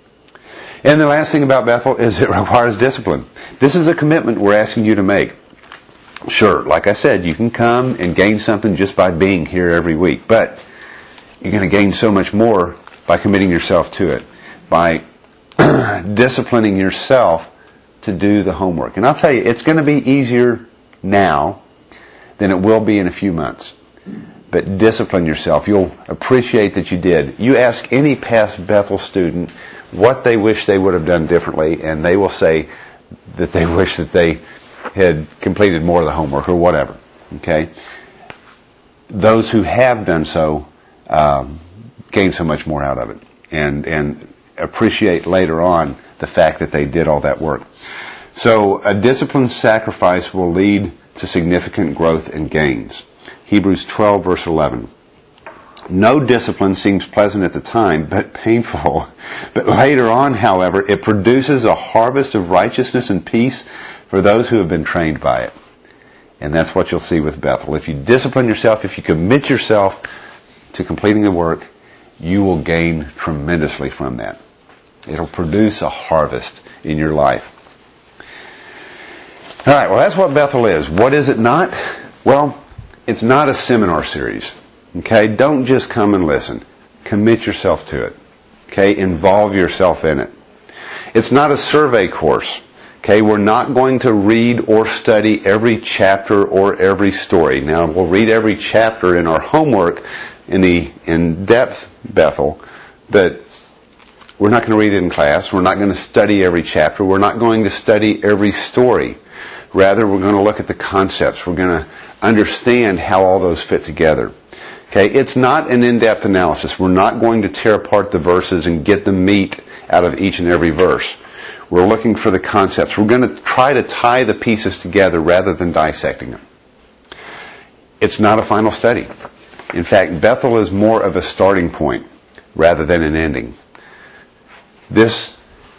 [SPEAKER 1] And the last thing about Bethel is it requires discipline. This is a commitment we're asking you to make. Sure, like I said, you can come and gain something just by being here every week, but you're going to gain so much more by committing yourself to it, by disciplining yourself to do the homework. And I'll tell you, it's going to be easier now than it will be in a few months. But discipline yourself. You'll appreciate that you did. You ask any past Bethel student what they wish they would have done differently, and they will say that they wish that they had completed more of the homework or whatever. Okay? Those who have done so um, gain so much more out of it, and and appreciate later on the fact that they did all that work. So a disciplined sacrifice will lead to significant growth and gains. Hebrews twelve, verse eleven. "No discipline seems pleasant at the time, but painful. But later on, however, it produces a harvest of righteousness and peace for those who have been trained by it." And that's what you'll see with Bethel. If you discipline yourself, if you commit yourself to completing the work, you will gain tremendously from that. It'll produce a harvest in your life. All right, well, that's what Bethel is. What is it not? Well, it's not a seminar series. Okay? Don't just come and listen. Commit yourself to it. Okay? Involve yourself in it. It's not a survey course. Okay? We're not going to read or study every chapter or every story. Now, we'll read every chapter in our homework in the in-depth Bethel, but we're not going to read it in class. We're not going to study every chapter. We're not going to study every story. Rather, we're going to look at the concepts. We're going to understand how all those fit together. Okay, it's not an in-depth analysis. We're not going to tear apart the verses and get the meat out of each and every verse. We're looking for the concepts. We're going to try to tie the pieces together rather than dissecting them. It's not a final study. In fact, Bethel is more of a starting point rather than an ending. This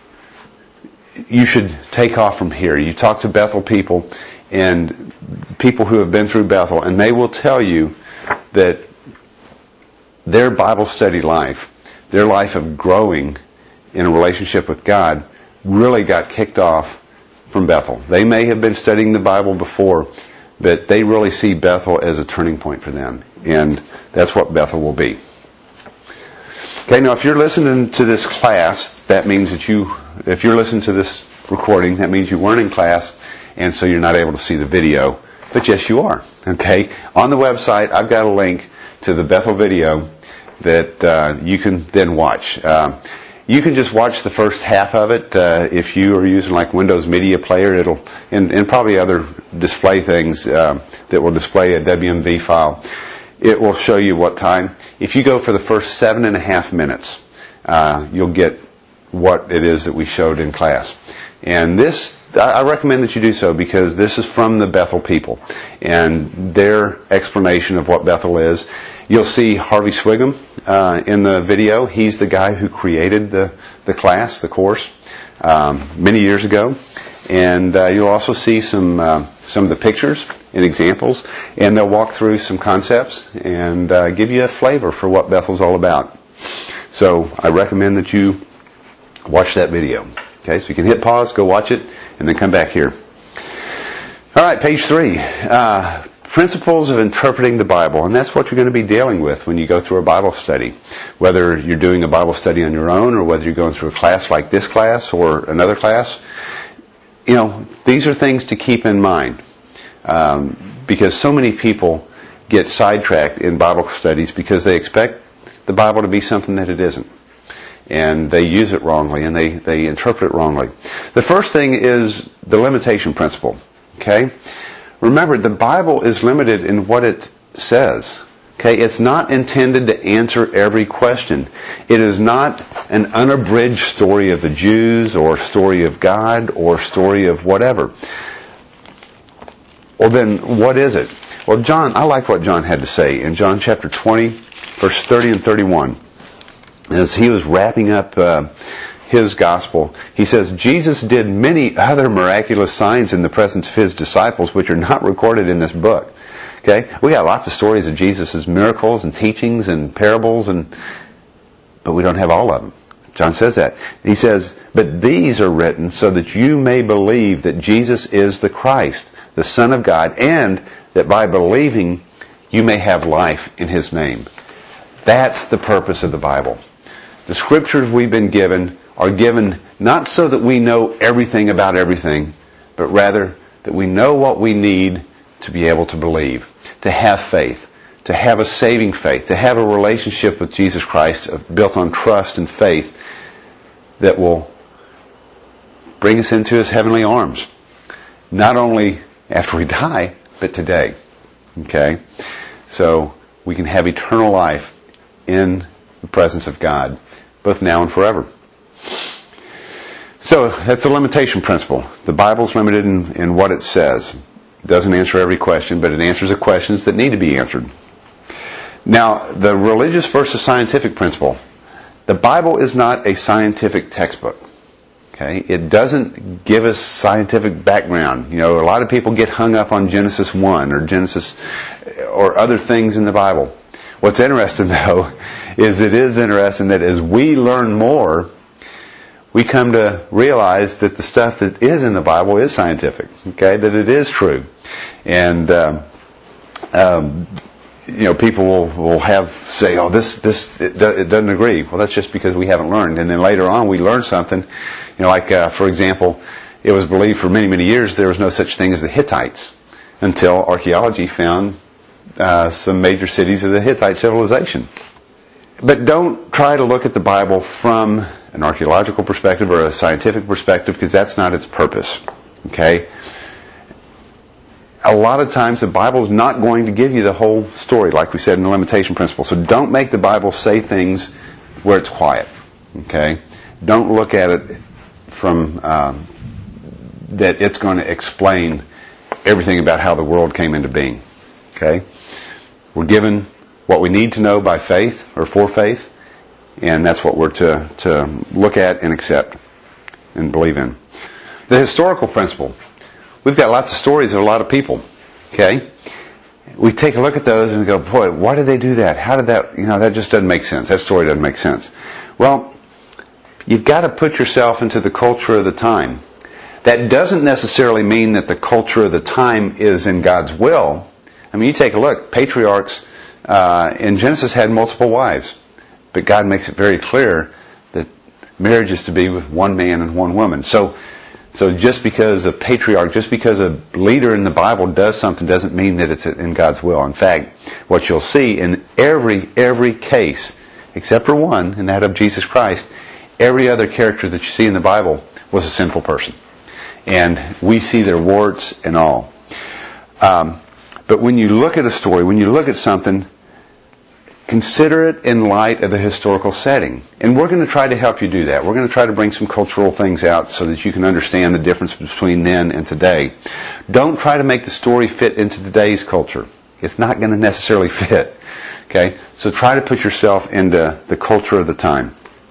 [SPEAKER 1] you should take off from here. You talk to Bethel people and people who have been through Bethel, and they will tell you that their Bible study life, their life of growing in a relationship with God, really got kicked off from Bethel. They may have been studying the Bible before, but they really see Bethel as a turning point for them. And that's what Bethel will be. Okay, now if you're listening to this class, that means that you, if you're listening to this recording, that means you weren't in class, and so you're not able to see the video. But yes, you are. Okay? On the website, I've got a link to the Bethel video that uh, you can then watch. Uh, you can just watch the first half of it. Uh, if you are using like Windows Media Player, it'll, and, and probably other display things uh, that will display a W M V file. It will show you what time. If you go for the first seven and a half minutes, uh, you'll get what it is that we showed in class. And this, I recommend that you do so because this is from the Bethel people and their explanation of what Bethel is. You'll see Harvey Swigum uh, in the video. He's the guy who created the, the class, the course, um, many years ago. And uh, you'll also see some uh, some of the pictures and examples, and they'll walk through some concepts and uh, give you a flavor for what Bethel's all about. So I recommend that you watch that video. Okay, so you can hit pause, go watch it, and then come back here. All right, page three. Uh, principles of interpreting the Bible, and that's what you're going to be dealing with when you go through a Bible study. Whether you're doing a Bible study on your own or whether you're going through a class like this class or another class, you know, these are things to keep in mind. Um, because so many people get sidetracked in Bible studies because they expect the Bible to be something that it isn't. And they use it wrongly and they, they interpret it wrongly. The first thing is the limitation principle. Okay? Remember, the Bible is limited in what it says. Okay? It's not intended to answer every question. It is not an unabridged story of the Jews or story of God or story of whatever. Well then, what is it? Well, John, I like what John had to say in John chapter twenty, verse thirty and thirty-one. As he was wrapping up uh, his gospel, he says, Jesus did many other miraculous signs in the presence of his disciples, which are not recorded in this book. Okay? We got lots of stories of Jesus' miracles and teachings and parables, and but we don't have all of them. John says that. He says, but these are written so that you may believe that Jesus is the Christ, the Son of God, and that by believing you may have life in his name. That's the purpose of the Bible. The scriptures we've been given are given not so that we know everything about everything, but rather that we know what we need to be able to believe, to have faith, to have a saving faith, to have a relationship with Jesus Christ built on trust and faith that will bring us into his heavenly arms. Not only after we die, but today. Okay? So we can have eternal life in the presence of God, both now and forever. So that's the limitation principle. The Bible's limited in, in what it says. It doesn't answer every question, but it answers the questions that need to be answered. Now, the religious versus scientific principle. The Bible is not a scientific textbook. Okay? It doesn't give us scientific background. You know, a lot of people get hung up on Genesis one or Genesis or other things in the Bible. What's interesting, though, is it is interesting that as we learn more, we come to realize that the stuff that is in the Bible is scientific, okay, that it is true. And, um, um, you know, people will, will have, say, oh, this, this, it, do, it doesn't agree. Well, that's just because we haven't learned. And then later on we learn something, you know, like, uh, for example, it was believed for many, many years there was no such thing as the Hittites until archaeology found, uh, some major cities of the Hittite civilization. But don't try to look at the Bible from an archaeological perspective or a scientific perspective, because that's not its purpose. Okay? A lot of times the Bible is not going to give you the whole story, like we said in the limitation principle. So don't make the Bible say things where it's quiet. Okay? Don't look at it from um, that it's going to explain everything about how the world came into being. Okay? We're given what we need to know by faith or for faith, and that's what we're to, to look at and accept and believe in. The historical principle. We've got lots of stories of a lot of people. Okay? We take a look at those and we go, boy, why did they do that? How did that, you know, that just doesn't make sense. That story doesn't make sense. Well, you've got to put yourself into the culture of the time. That doesn't necessarily mean that the culture of the time is in God's will. I mean, you take a look. Patriarchs uh, in Genesis had multiple wives. But God makes it very clear that marriage is to be with one man and one woman. So, so just because a patriarch, just because a leader in the Bible does something doesn't mean that it's in God's will. In fact, what you'll see in every, every case, except for one, and that of Jesus Christ, every other character that you see in the Bible was a sinful person. And we see their warts and all. Um, but when you look at a story, when you look at something, consider it in light of the historical setting. And we're going to try to help you do that. We're going to try to bring some cultural things out so that you can understand the difference between then and today. Don't try to make the story fit into today's culture. It's not going to necessarily fit. Okay? So try to put yourself into the culture of the time.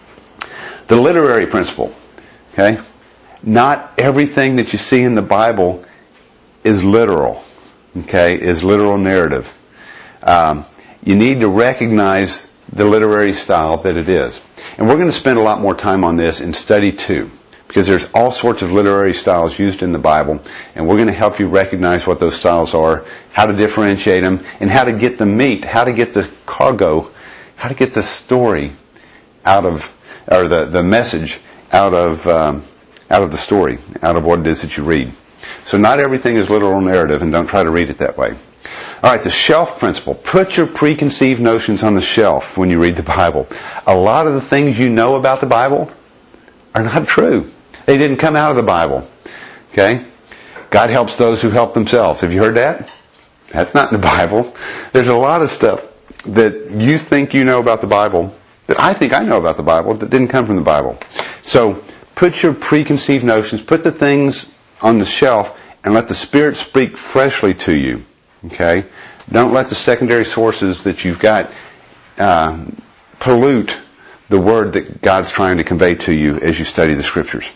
[SPEAKER 1] The literary principle. Okay? Not everything that you see in the Bible is literal. Okay? Is literal narrative. Um, You need to recognize the literary style that it is. And we're going to spend a lot more time on this in study two, because there's all sorts of literary styles used in the Bible, and we're going to help you recognize what those styles are, how to differentiate them, and how to get the meat, how to get the cargo, how to get the story out of, or the, the message out of, um, out of the story, out of what it is that you read. So not everything is literal narrative, and don't try to read it that way. All right, the shelf principle. Put your preconceived notions on the shelf when you read the Bible. A lot of the things you know about the Bible are not true. They didn't come out of the Bible. Okay? God helps those who help themselves. Have you heard that? That's not in the Bible. There's a lot of stuff that you think you know about the Bible that I think I know about the Bible that didn't come from the Bible. So, put your preconceived notions, put the things on the shelf, and let the Spirit speak freshly to you. Okay? Don't let the secondary sources that you've got uh, pollute the word that God's trying to convey to you as you study the Scriptures.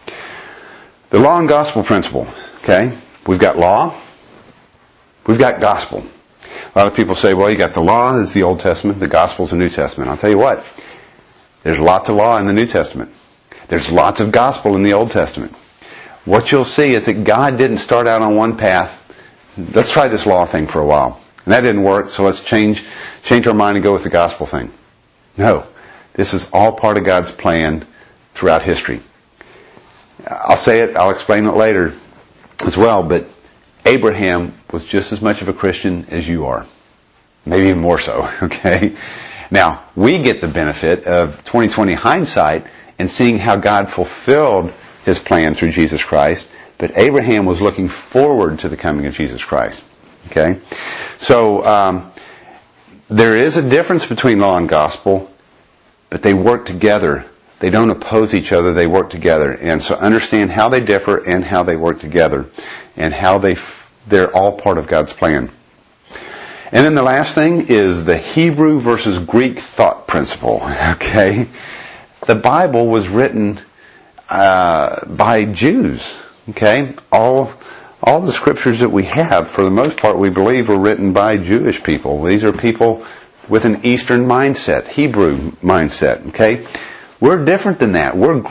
[SPEAKER 1] The law and gospel principle. Okay? We've got law. We've got gospel. A lot of people say, well, you got the law is the Old Testament, the gospel is the New Testament. I'll tell you what. There's lots of law in the New Testament. There's lots of gospel in the Old Testament. What you'll see is that God didn't start out on one path. Let's try this law thing for a while. And that didn't work, so let's change change our mind and go with the gospel thing. No. This is all part of God's plan throughout history. I'll say it, I'll explain it later as well, but Abraham was just as much of a Christian as you are. Maybe even more so, okay? Now, we get the benefit of twenty twenty hindsight and seeing how God fulfilled His plan through Jesus Christ. But Abraham was looking forward to the coming of Jesus Christ. Okay? So, um, there is a difference between law and gospel, but they work together. They don't oppose each other, they work together. And so understand how they differ and how they work together. And how they, f- they're all part of God's plan. And then the last thing is the Hebrew versus Greek thought principle. Okay? The Bible was written uh, by Jews. Okay, all all the scriptures that we have, for the most part, we believe were written by Jewish people. These are people with an Eastern mindset, Hebrew mindset. Okay, we're different than that. We're Greek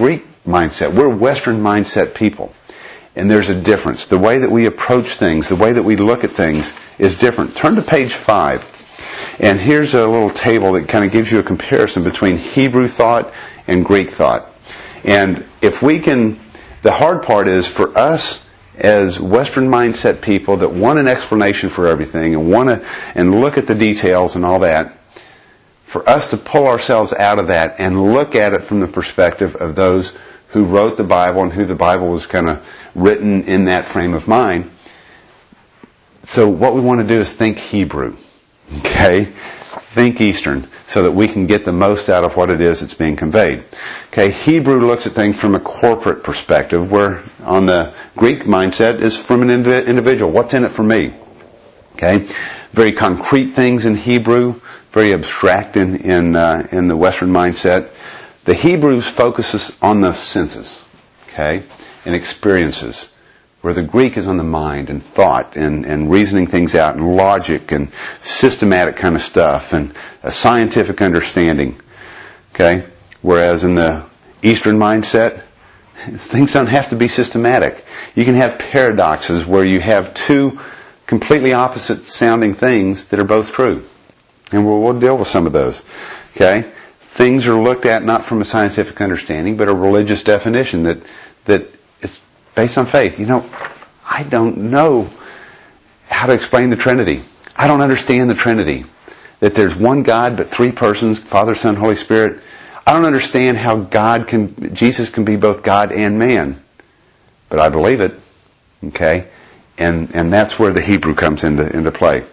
[SPEAKER 1] mindset. We're Western mindset people. And there's a difference. The way that we approach things, the way that we look at things is different. Turn to page five. And here's a little table that kind of gives you a comparison between Hebrew thought and Greek thought. And if we can, the hard part is for us as Western mindset people that want an explanation for everything and want to, and look at the details and all that, for us to pull ourselves out of that and look at it from the perspective of those who wrote the Bible and who the Bible was kind of written in that frame of mind. So what we want to do is think Hebrew. Okay? Think Eastern so that we can get the most out of what it is that's being conveyed. Okay? Hebrew looks at things from a corporate perspective, where on the Greek mindset is from an individual. What's in it for me? Okay? Very concrete things in Hebrew, very abstract in in, uh, in the Western mindset. The Hebrews focuses on the senses, okay, and experiences, where the Greek is on the mind and thought and, and reasoning things out and logic and systematic kind of stuff and a scientific understanding, okay. Whereas in the Eastern mindset, things don't have to be systematic. You can have paradoxes where you have two completely opposite sounding things that are both true, and we'll, we'll deal with some of those, okay. Things are looked at not from a scientific understanding, but a religious definition that that it's based on faith. You know, I don't know how to explain the Trinity. I don't understand the Trinity. That there's one God, but three persons, Father, Son, Holy Spirit. I don't understand how God can, Jesus can be both God and man. But I believe it. Okay? And and that's where the Hebrew comes into into play.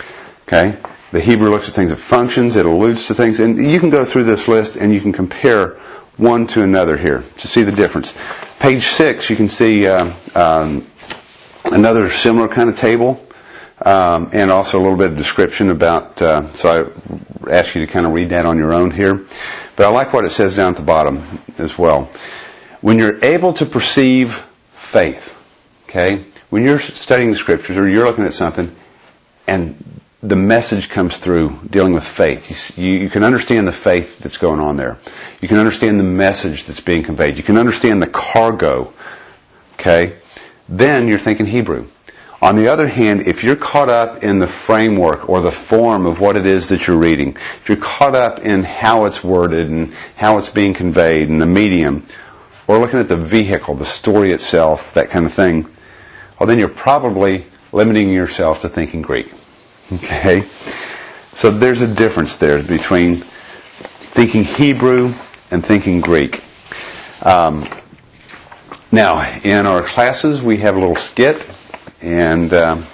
[SPEAKER 1] Okay? The Hebrew looks at things as functions, it alludes to things, and you can go through this list and you can compare one to another here to see the difference. Page six, you can see uh, um, another similar kind of table, um, and also a little bit of description about, uh, so I ask you to kind of read that on your own here. But I like what it says down at the bottom as well. When you're able to perceive faith, okay, when you're studying the Scriptures or you're looking at something and the message comes through dealing with faith. You, you can understand the faith that's going on there. You can understand the message that's being conveyed. You can understand the cargo. Okay? Then you're thinking Hebrew. On the other hand, if you're caught up in the framework or the form of what it is that you're reading, if you're caught up in how it's worded and how it's being conveyed and the medium, or looking at the vehicle, the story itself, that kind of thing, well, then you're probably limiting yourself to thinking Greek. Okay? So there's a difference there between thinking Hebrew and thinking Greek. Um, now, in our classes, we have a little skit, and um,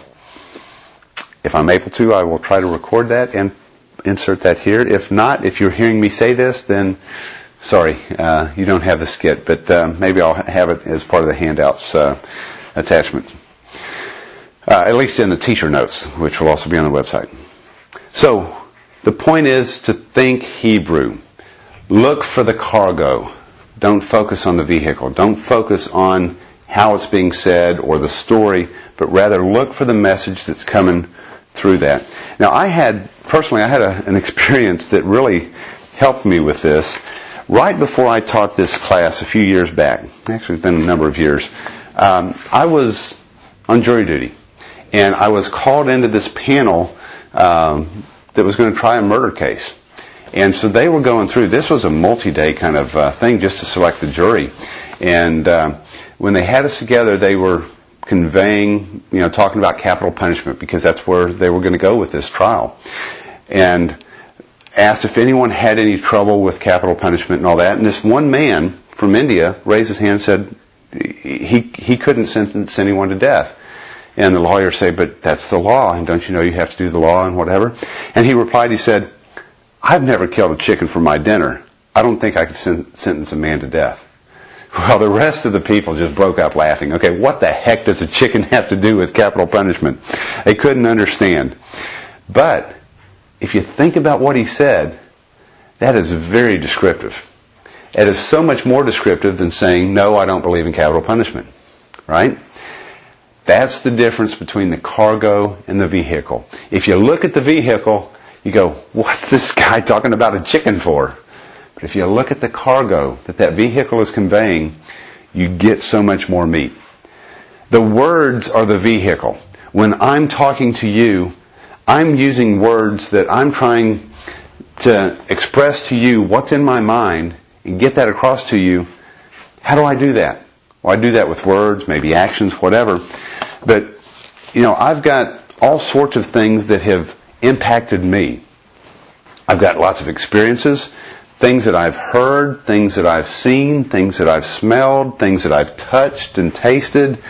[SPEAKER 1] if I'm able to, I will try to record that and insert that here. If not, if you're hearing me say this, then sorry, uh, you don't have the skit, but uh, maybe I'll have it as part of the handouts uh, attachment. Uh, at least in the teacher notes, which will also be on the website. So, the point is to think Hebrew. Look for the cargo. Don't focus on the vehicle. Don't focus on how it's being said or the story, but rather look for the message that's coming through that. Now, I had, personally, I had a, an experience that really helped me with this. Right before I taught this class a few years back, actually it's been a number of years, um, I was on jury duty. And I was called into this panel um, that was going to try a murder case. And so they were going through, this was a multi-day kind of uh, thing just to select the jury. And uh, when they had us together, they were conveying, you know, talking about capital punishment because that's where they were going to go with this trial. And asked if anyone had any trouble with capital punishment and all that. And this one man from India raised his hand and said he he couldn't sentence anyone to death. And the lawyers say, but that's the law, and don't you know you have to do the law and whatever? And he replied, he said, I've never killed a chicken for my dinner. I don't think I could sen- sentence a man to death. Well, the rest of the people just broke up laughing. Okay, what the heck does a chicken have to do with capital punishment? They couldn't understand. But if you think about what he said, that is very descriptive. It is so much more descriptive than saying, no, I don't believe in capital punishment. Right? That's the difference between the cargo and the vehicle. If you look at the vehicle, you go, what's this guy talking about a chicken for? But if you look at the cargo that that vehicle is conveying, you get so much more meat. The words are the vehicle. When I'm talking to you, I'm using words that I'm trying to express to you what's in my mind and get that across to you. How do I do that? Well, I do that with words, maybe actions, whatever. But, you know, I've got all sorts of things that have impacted me. I've got lots of experiences, things that I've heard, things that I've seen, things that I've smelled, things that I've touched and tasted,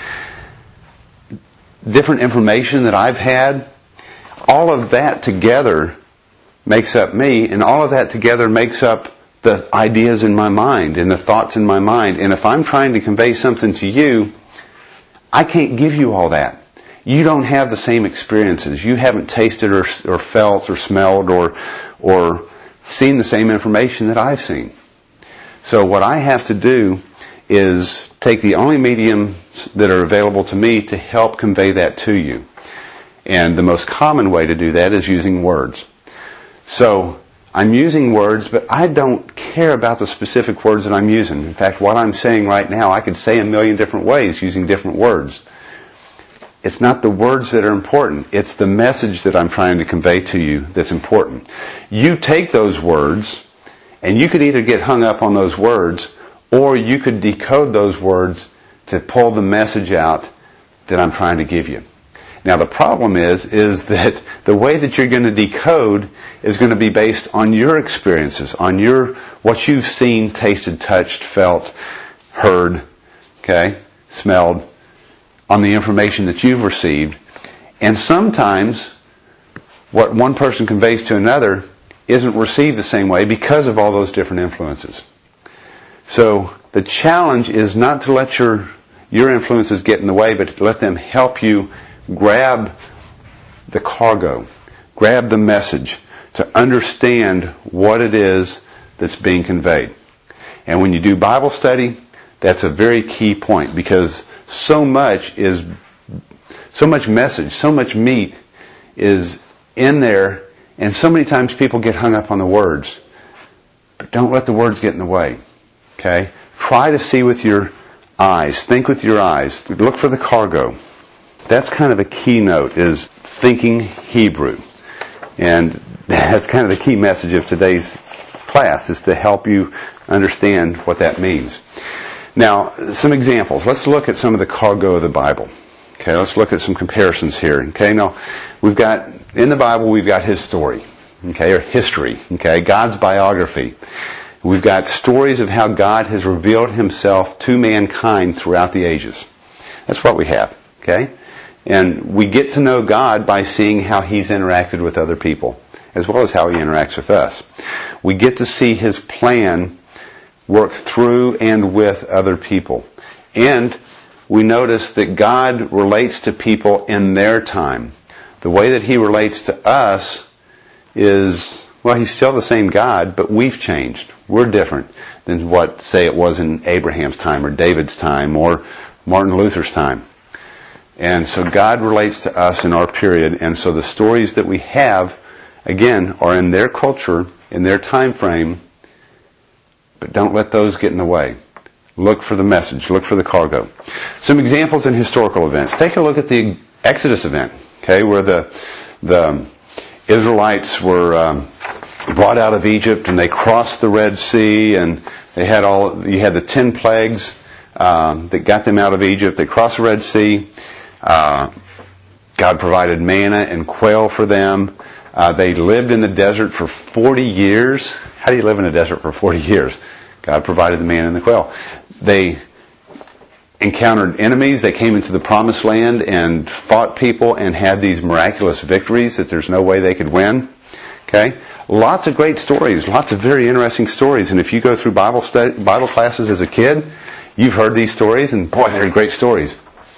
[SPEAKER 1] different information that I've had. All of that together makes up me, and all of that together makes up the ideas in my mind and the thoughts in my mind. And if I'm trying to convey something to you, I can't give you all that. You don't have the same experiences. You haven't tasted or, or felt or smelled or or seen the same information that I've seen. So what I have to do is take the only mediums that are available to me to help convey that to you. And the most common way to do that is using words. So I'm using words, but I don't care about the specific words that I'm using. In fact, what I'm saying right now, I could say a million different ways using different words. It's not the words that are important. It's the message that I'm trying to convey to you that's important. You take those words, and you could either get hung up on those words, or you could decode those words to pull the message out that I'm trying to give you. Now the problem is, is that the way that you're going to decode is going to be based on your experiences, on your, what you've seen, tasted, touched, felt, heard, okay, smelled, on the information that you've received. And sometimes what one person conveys to another isn't received the same way because of all those different influences. So the challenge is not to let your your influences get in the way, but to let them help you grab the cargo, grab the message, to understand what it is that's being conveyed. And when you do Bible study, that's a very key point, because so much is, so much message, so much meat is in there, and so many times people get hung up on the words. But don't let the words get in the way. Okay? Try to see with your eyes. Think with your eyes. Look for the cargo. That's kind of the keynote, is thinking Hebrew. And that's kind of the key message of today's class, is to help you understand what that means. Now, some examples. Let's look at some of the cargo of the Bible. Okay, let's look at some comparisons here. Okay, now, we've got, in the Bible, we've got His story. Okay, or history. Okay, God's biography. We've got stories of how God has revealed Himself to mankind throughout the ages. That's what we have. Okay? And we get to know God by seeing how He's interacted with other people, as well as how He interacts with us. We get to see His plan work through and with other people. And we notice that God relates to people in their time. The way that He relates to us is, well, He's still the same God, but we've changed. We're different than what, say, it was in Abraham's time or David's time or Martin Luther's time. And so God relates to us in our period, and so the stories that we have, again, are in their culture, in their time frame, but don't let those get in the way. Look for the message. Look for the cargo. Some examples in historical events. Take a look at the Exodus event, okay, where the the Israelites were um, brought out of Egypt and they crossed the Red Sea, and they had all. You had the ten plagues um, that got them out of Egypt. They crossed the Red Sea. Uh, God provided manna and quail for them. Uh, they lived in the desert for forty years. How do you live in a desert for forty years? God provided the manna and the quail. They encountered enemies. They came into the promised land and fought people and had these miraculous victories that there's no way they could win. Okay? Lots of great stories. Lots of very interesting stories. And if you go through Bible study, Bible classes as a kid, you've heard these stories, and boy, they're great stories.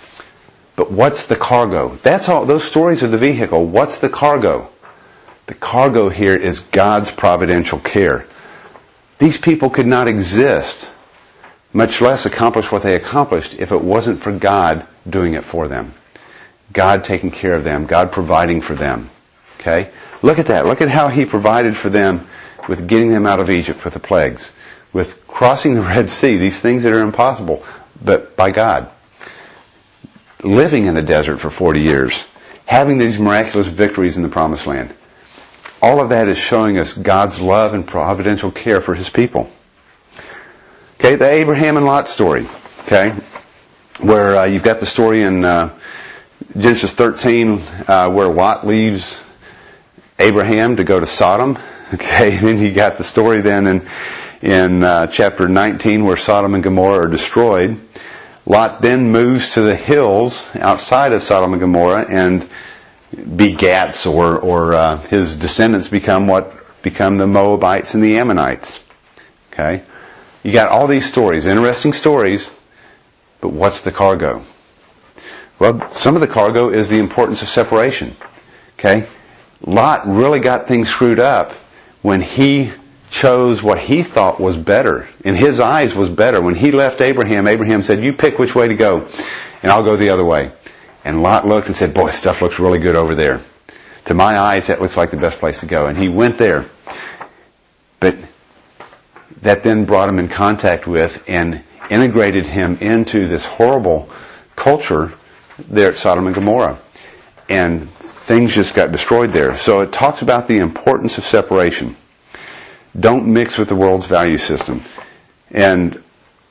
[SPEAKER 1] But what's the cargo? That's all. Those stories are the vehicle. What's the cargo? The cargo here is God's providential care. These people could not exist, much less accomplish what they accomplished, if it wasn't for God doing it for them. God taking care of them. God providing for them. Okay? Look at that. Look at how He provided for them with getting them out of Egypt with the plagues, with crossing the Red Sea, these things that are impossible, but by God. Living in the desert for forty years, having these miraculous victories in the Promised Land. All of that is showing us God's love and providential care for His people. Okay, the Abraham and Lot story. Okay, where uh, you've got the story in uh, Genesis thirteen uh, where Lot leaves Abraham to go to Sodom. Okay, and then you got the story then in in uh, chapter nineteen where Sodom and Gomorrah are destroyed. Lot then moves to the hills outside of Sodom and Gomorrah and begats, or or uh, his descendants become what become the Moabites and the Ammonites. Okay, you got all these stories, interesting stories, but what's the cargo? Well, some of the cargo is the importance of separation. Okay, Lot really got things screwed up when he chose what he thought was better. In his eyes was better. When he left Abraham, Abraham said, you pick which way to go, and I'll go the other way. And Lot looked and said, boy, stuff looks really good over there. To my eyes, that looks like the best place to go. And he went there. But that then brought him in contact with and integrated him into this horrible culture there at Sodom and Gomorrah. And things just got destroyed there. So it talks about the importance of separation. Don't mix with the world's value system. And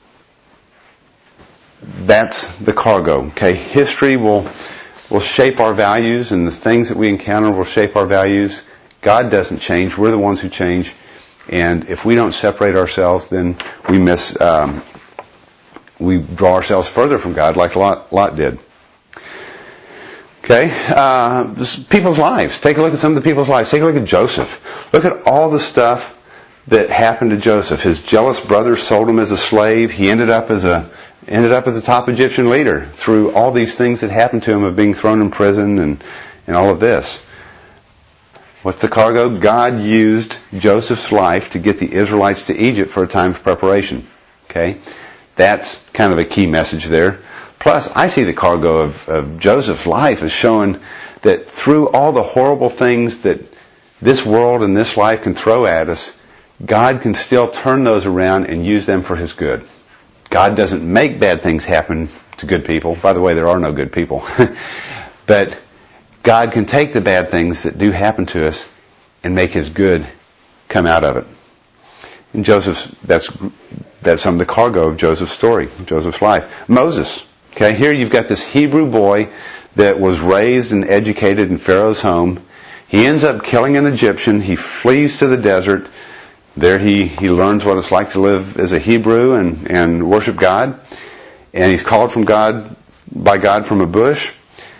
[SPEAKER 1] that's the cargo. Okay, history will will shape our values, and the things that we encounter will shape our values. God doesn't change. We're the ones who change. And if we don't separate ourselves, then we miss. Um, we draw ourselves further from God, like Lot, Lot did. Okay, uh, people's lives. Take a look at some of the people's lives. Take a look at Joseph. Look at all the stuff that happened to Joseph. His jealous brothers sold him as a slave. He ended up as a ended up as a top Egyptian leader through all these things that happened to him of being thrown in prison and, and all of this. What's the cargo? God used Joseph's life to get the Israelites to Egypt for a time of preparation. Okay, that's kind of a key message there. Plus, I see the cargo of, of Joseph's life as showing that through all the horrible things that this world and this life can throw at us, God can still turn those around and use them for His good. God doesn't make bad things happen to good people. By the way, there are no good people. But God can take the bad things that do happen to us and make His good come out of it. And Joseph's, that's, that's some of the cargo of Joseph's story, Joseph's life. Moses. Okay, here you've got this Hebrew boy that was raised and educated in Pharaoh's home. He ends up killing an Egyptian. He flees to the desert. There he, he learns what it's like to live as a Hebrew and, and worship God. And he's called from God, by God from a bush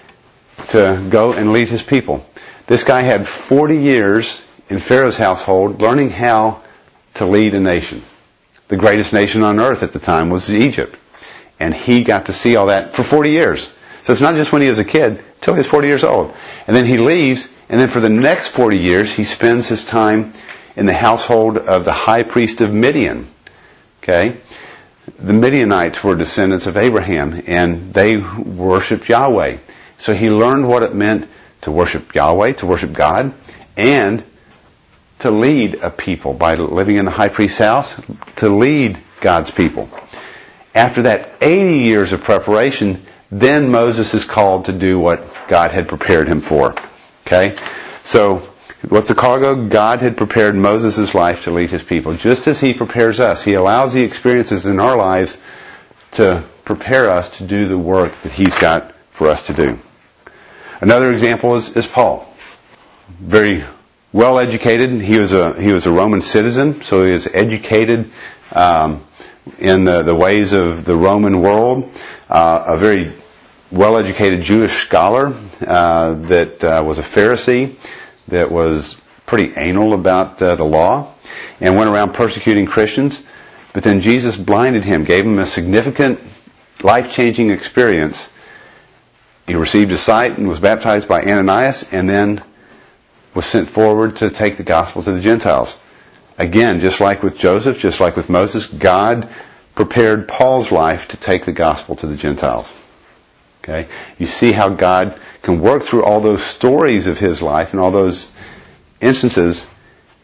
[SPEAKER 1] to go and lead his people. This guy had forty years in Pharaoh's household learning how to lead a nation. The greatest nation on earth at the time was Egypt. And he got to see all that for forty years. So it's not just when he was a kid, till he was forty years old. And then he leaves, and then for the next forty years, he spends his time in the household of the high priest of Midian. Okay? The Midianites were descendants of Abraham, and they worshipped Yahweh. So he learned what it meant to worship Yahweh, to worship God, and to lead a people by living in the high priest's house, to lead God's people. After that eighty years of preparation, then Moses is called to do what God had prepared him for. Okay? So, what's the cargo? God had prepared Moses' life to lead His people. Just as He prepares us, He allows the experiences in our lives to prepare us to do the work that He's got for us to do. Another example is, is Paul. Very well educated. He was a he was a Roman citizen, so he was educated um, in the, the ways of the Roman world. Uh, a very well-educated Jewish scholar uh, that uh, was a Pharisee, that was pretty anal about uh, the law, and went around persecuting Christians. But then Jesus blinded him, gave him a significant, life-changing experience. He received his sight and was baptized by Ananias, and then was sent forward to take the gospel to the Gentiles. Again, just like with Joseph, just like with Moses, God prepared Paul's life to take the gospel to the Gentiles. Okay? You see how God can work through all those stories of his life and all those instances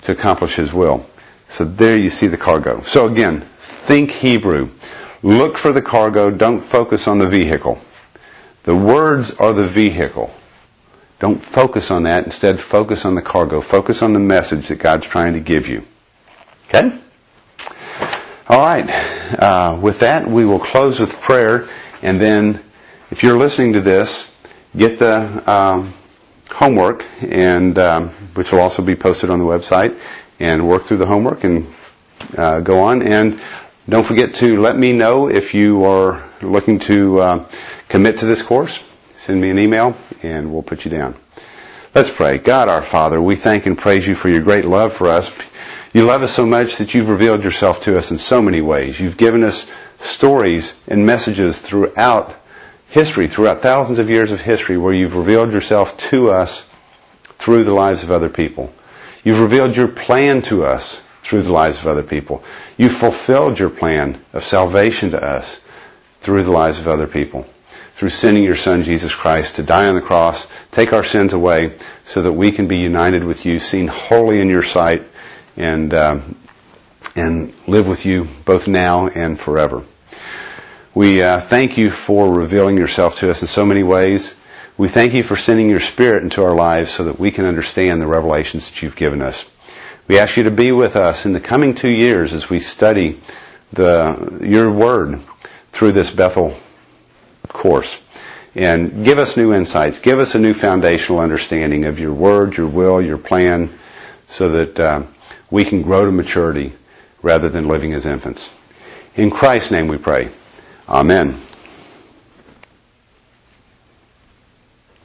[SPEAKER 1] to accomplish His will. So there you see the cargo. So again, think Hebrew. Look for the cargo. Don't focus on the vehicle. The words are the vehicle. Don't focus on that. Instead, focus on the cargo. Focus on the message that God's trying to give you. Okay? All right. Uh, with that, we will close with prayer. And then, if you're listening to this, get the um, homework, and um, which will also be posted on the website, and work through the homework and uh, go on. And don't forget to let me know if you are looking to uh, commit to this course. Send me an email, and we'll put you down. Let's pray. God, our Father, we thank and praise you for your great love for us. You love us so much that you've revealed yourself to us in so many ways. You've given us stories and messages throughout history, throughout thousands of years of history, where you've revealed yourself to us through the lives of other people. You've revealed your plan to us through the lives of other people. You've fulfilled your plan of salvation to us through the lives of other people, through sending your Son, Jesus Christ, to die on the cross, take our sins away, so that we can be united with you, seen holy in your sight, and um, and live with you both now and forever. We uh, thank you for revealing yourself to us in so many ways. We thank you for sending your Spirit into our lives so that we can understand the revelations that you've given us. We ask you to be with us in the coming two years as we study the your Word through this Bethel course. And give us new insights. Give us a new foundational understanding of your Word, your will, your plan, so that uh, we can grow to maturity rather than living as infants. In Christ's name we pray. Amen.